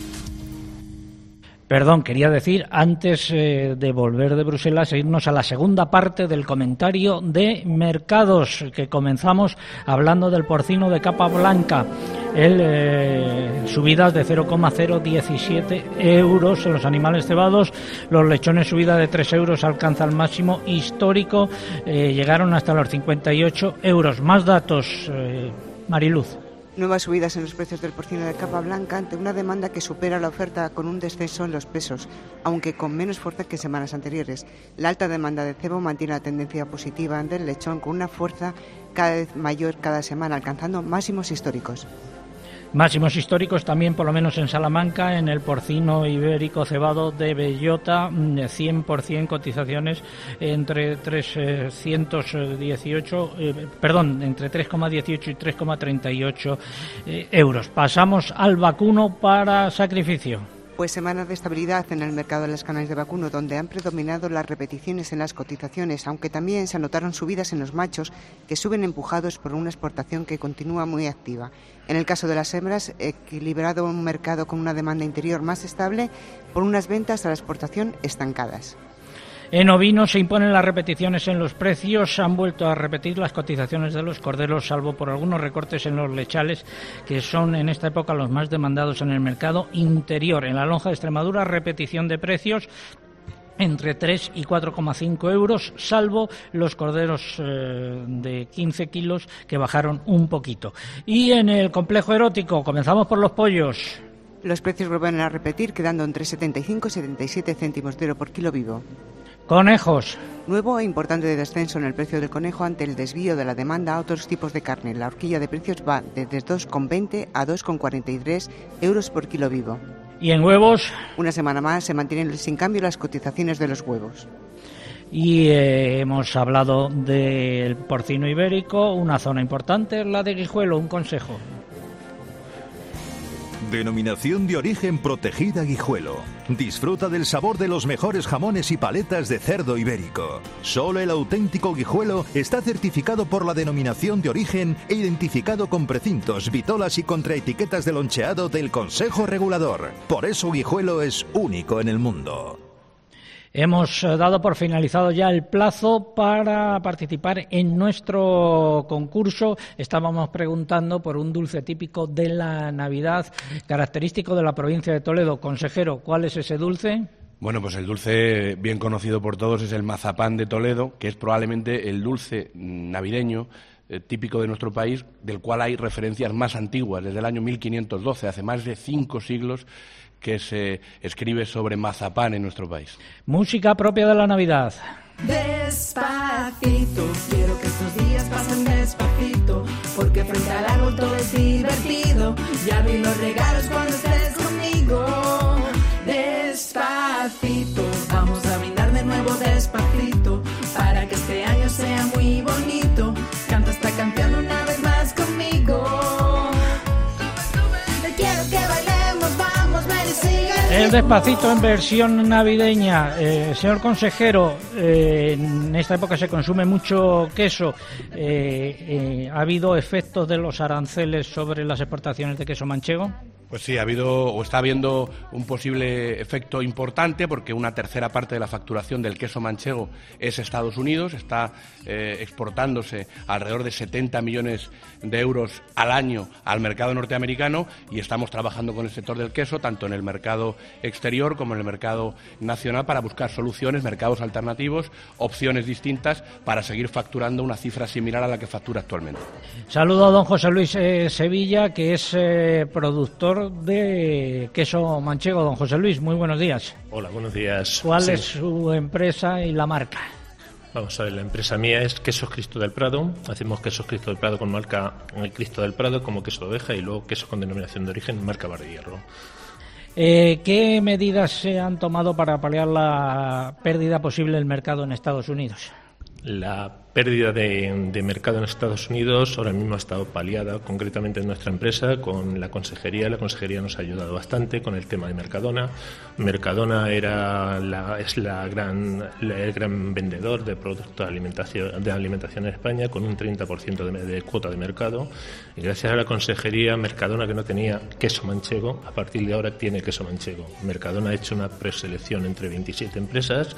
Perdón, quería decir, antes eh, de volver de Bruselas, e irnos a la segunda parte del comentario de mercados, que comenzamos hablando del porcino de capa blanca. El, eh, subidas de cero coma cero diecisiete euros en los animales cebados, los lechones subida de tres euros alcanza el máximo histórico, eh, llegaron hasta los cincuenta y ocho euros. Más datos, eh, Mariluz. Nuevas subidas en los precios del porcino de capa blanca ante una demanda que supera la oferta con un descenso en los pesos, aunque con menos fuerza que semanas anteriores. La alta demanda de cebo mantiene la tendencia positiva del lechón con una fuerza cada vez mayor cada semana, alcanzando máximos históricos. Máximos históricos también, por lo menos en Salamanca, en el porcino ibérico cebado de bellota, cien por ciento cotizaciones entre trescientos dieciocho, eh, perdón, entre tres coma dieciocho y tres coma treinta y ocho eh, euros. Pasamos al vacuno para sacrificio. Pues semana de estabilidad en el mercado de las carnes de vacuno, donde han predominado las repeticiones en las cotizaciones, aunque también se anotaron subidas en los machos, que suben empujados por una exportación que continúa muy activa. En el caso de las hembras, equilibrado un mercado con una demanda interior más estable, por unas ventas a la exportación estancadas. En ovino se imponen las repeticiones en los precios, han vuelto a repetir las cotizaciones de los corderos, salvo por algunos recortes en los lechales, que son en esta época los más demandados en el mercado interior. En la lonja de Extremadura, repetición de precios entre tres y cuatro coma cinco euros, salvo los corderos eh, de quince kilos, que bajaron un poquito. Y en el complejo erótico, comenzamos por los pollos. Los precios vuelven a repetir, quedando entre setenta y cinco y setenta y siete céntimos de euro por kilo vivo. Conejos. Nuevo e importante descenso en el precio del conejo ante el desvío de la demanda a otros tipos de carne. La horquilla de precios va desde dos coma veinte a dos coma cuarenta y tres euros por kilo vivo. ¿Y en huevos? Una semana más se mantienen sin cambio las cotizaciones de los huevos. Y eh, hemos hablado del porcino ibérico, una zona importante es la de Guijuelo. Un consejo. Denominación de origen protegida Guijuelo. Disfruta del sabor de los mejores jamones y paletas de cerdo ibérico. Solo el auténtico Guijuelo está certificado por la denominación de origen e identificado con precintos, vitolas y contraetiquetas de loncheado del Consejo Regulador. Por eso Guijuelo es único en el mundo. Hemos dado por finalizado ya el plazo para participar en nuestro concurso. Estábamos preguntando por un dulce típico de la Navidad, característico de la provincia de Toledo. Consejero, ¿cuál es ese dulce? Bueno, pues el dulce bien conocido por todos es el mazapán de Toledo, que es probablemente el dulce navideño eh, típico de nuestro país, del cual hay referencias más antiguas, desde el año mil quinientos doce, hace más de cinco siglos, que se escribe sobre mazapán en nuestro país. Música propia de la Navidad. Despacito, quiero que estos días pasen despacito, porque frente al árbol todo es divertido, ya vi los regalos cuando estés conmigo. Despacito, vamos a brindar de nuevo despacito, para que este año sea muy bonito, canta esta canción una vez más conmigo. Quiero que bailemos, vamos, ven y sigue. El Despacito en versión navideña. Eh, señor consejero, eh, en esta época se consume mucho queso. Eh, eh, ¿Ha habido efectos de los aranceles sobre las exportaciones de queso manchego? Pues sí, ha habido o está habiendo un posible efecto importante, porque una tercera parte de la facturación del queso manchego es Estados Unidos, está eh, exportándose alrededor de setenta millones de euros al año al mercado norteamericano, y estamos trabajando con el sector del queso, tanto en el mercado exterior como en el mercado nacional, para buscar soluciones, mercados alternativos, opciones distintas, para seguir facturando una cifra similar a la que factura actualmente. Saludo a don José Luis eh, Sevilla, que es eh, productor de queso manchego. Don José Luis, muy buenos días. Hola, buenos días. ¿Cuál sí. es su empresa y la marca? Vamos a ver, la empresa mía es Quesos Cristo del Prado. Hacemos quesos Cristo del Prado con marca el Cristo del Prado como queso de oveja, y luego queso con denominación de origen marca Bar de Hierro. Eh, ¿Qué medidas se han tomado para paliar la pérdida posible del mercado en Estados Unidos? La pérdida de, de mercado en Estados Unidos ahora mismo ha estado paliada, concretamente en nuestra empresa, con la consejería. La consejería nos ha ayudado bastante con el tema de Mercadona. Mercadona era la, es la gran, la, el gran vendedor de productos de alimentación, de alimentación en España, con un treinta por ciento de, de cuota de mercado. Y gracias a la consejería, Mercadona, que no tenía queso manchego, a partir de ahora tiene queso manchego. Mercadona ha hecho una preselección entre veintisiete empresas,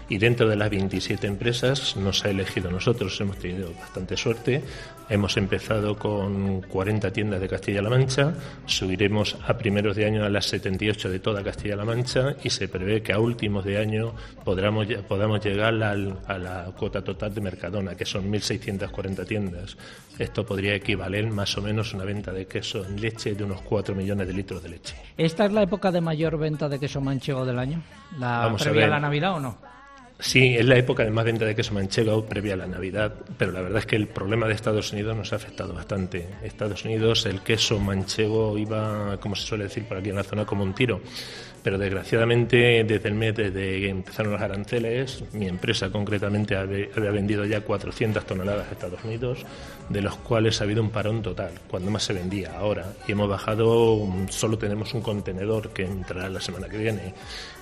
Y dentro de las veintisiete empresas nos ha elegido nosotros, hemos tenido bastante suerte, hemos empezado con cuarenta tiendas de Castilla-La Mancha, subiremos a primeros de año a las setenta y ocho de toda Castilla-La Mancha y se prevé que a últimos de año podamos, podamos llegar al, a la cuota total de Mercadona, que son mil seiscientas cuarenta tiendas. Esto podría equivaler más o menos a una venta de queso en leche de unos cuatro millones de litros de leche. ¿Esta es la época de mayor venta de queso manchego del año? ¿La Vamos previa a, a la Navidad o no? Sí, es la época de más venta de queso manchego previa a la Navidad, pero la verdad es que el problema de Estados Unidos nos ha afectado bastante. Estados Unidos, el queso manchego iba, como se suele decir por aquí en la zona, como un tiro. Pero desgraciadamente, desde el mes desde que empezaron los aranceles, mi empresa concretamente había vendido ya cuatrocientas toneladas a Estados Unidos, de los cuales ha habido un parón total, cuando más se vendía ahora. Y hemos bajado, solo tenemos un contenedor que entrará la semana que viene.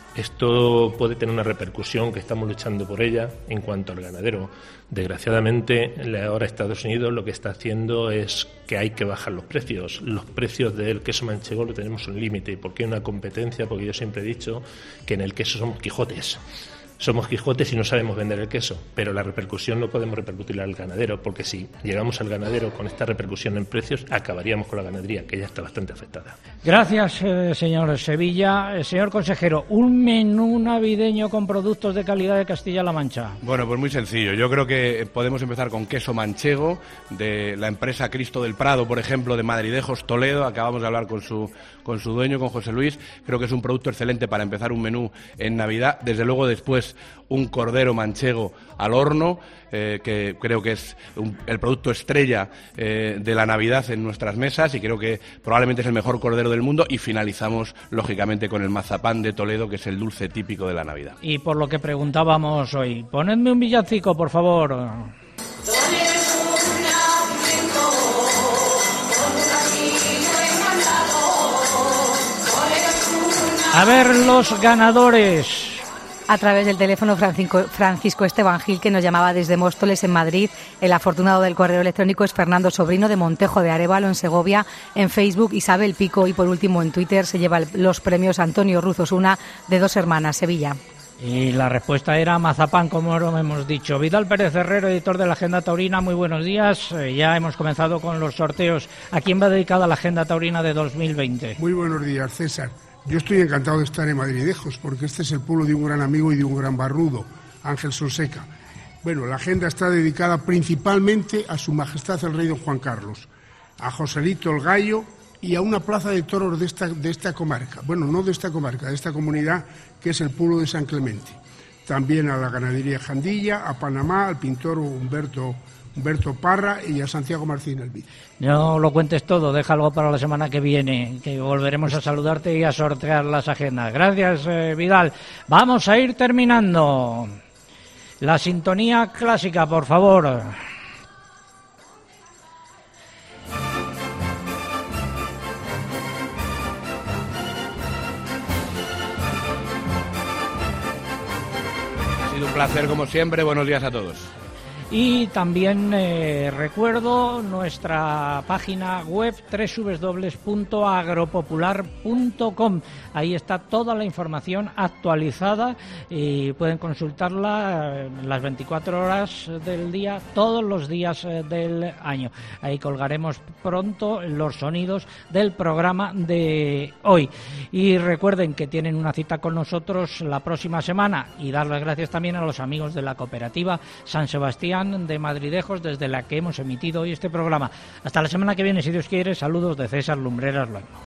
Esto puede tener una repercusión que estamos luchando por ella en cuanto al ganadero. Desgraciadamente, ahora Estados Unidos lo que está haciendo es que hay que bajar los precios. Los precios del queso manchego lo tenemos un límite, porque hay una competencia, porque yo siempre he dicho que en el queso somos Quijotes. Somos Quijotes y no sabemos vender el queso, pero la repercusión no podemos repercutirla al ganadero, porque si llegamos al ganadero con esta repercusión en precios, acabaríamos con la ganadería, que ya está bastante afectada. Gracias, eh, señor Sevilla. Eh, señor consejero, un menú navideño con productos de calidad de Castilla-La Mancha. Bueno, pues muy sencillo. Yo creo que podemos empezar con queso manchego, de la empresa Cristo del Prado, por ejemplo, de Madridejos, Toledo. Acabamos de hablar con su, con su dueño, con José Luis. Creo que es un producto excelente para empezar un menú en Navidad. Desde luego, después un cordero manchego al horno, eh, que creo que es un, el producto estrella eh, de la Navidad en nuestras mesas, y creo que probablemente es el mejor cordero del mundo. Y finalizamos, lógicamente, con el mazapán de Toledo, que es el dulce típico de la Navidad. Y por lo que preguntábamos hoy, ponedme un villancico, por favor. A ver los ganadores. A través del teléfono Francisco, Francisco Esteban Gil, que nos llamaba desde Móstoles, en Madrid. El afortunado del correo electrónico es Fernando Sobrino, de Montejo de Arévalo, en Segovia. En Facebook, Isabel Pico, y por último en Twitter se lleva los premios Antonio Ruz Osuna, de Dos Hermanas, Sevilla. Y la respuesta era mazapán, como lo hemos dicho. Vidal Pérez Herrero, editor de la Agenda Taurina, muy buenos días. Eh, ya hemos comenzado con los sorteos. ¿A quién va dedicada la Agenda Taurina de dos mil veinte? Muy buenos días, César. Yo estoy encantado de estar en Madridejos, porque este es el pueblo de un gran amigo y de un gran barrudo, Ángel Sonseca. Bueno, la agenda está dedicada principalmente a Su Majestad el Rey Don Juan Carlos, a Joselito el Gallo y a una plaza de toros de esta, de esta comarca. Bueno, no de esta comarca, de esta comunidad, que es el pueblo de San Clemente. También a la ganadería Jandilla, a Panamá, al pintor Humberto, Humberto Parra y a Santiago Martín Elvid. No lo cuentes todo, deja algo para la semana que viene, que volveremos a saludarte y a sortear las agendas. Gracias, eh, Vidal. Vamos a ir terminando. La sintonía clásica, por favor. Ha sido un placer, como siempre. Buenos días a todos. Y también eh, recuerdo nuestra página web doble u doble u doble u punto agropopular punto com. Ahí está toda la información actualizada y pueden consultarla las veinticuatro horas del día, todos los días del año. Ahí colgaremos pronto los sonidos del programa de hoy. Y recuerden que tienen una cita con nosotros la próxima semana, y dar las gracias también a los amigos de la cooperativa San Sebastián de Madridejos, desde la que hemos emitido hoy este programa. Hasta la semana que viene, si Dios quiere. Saludos de César Lumbreras Luengo.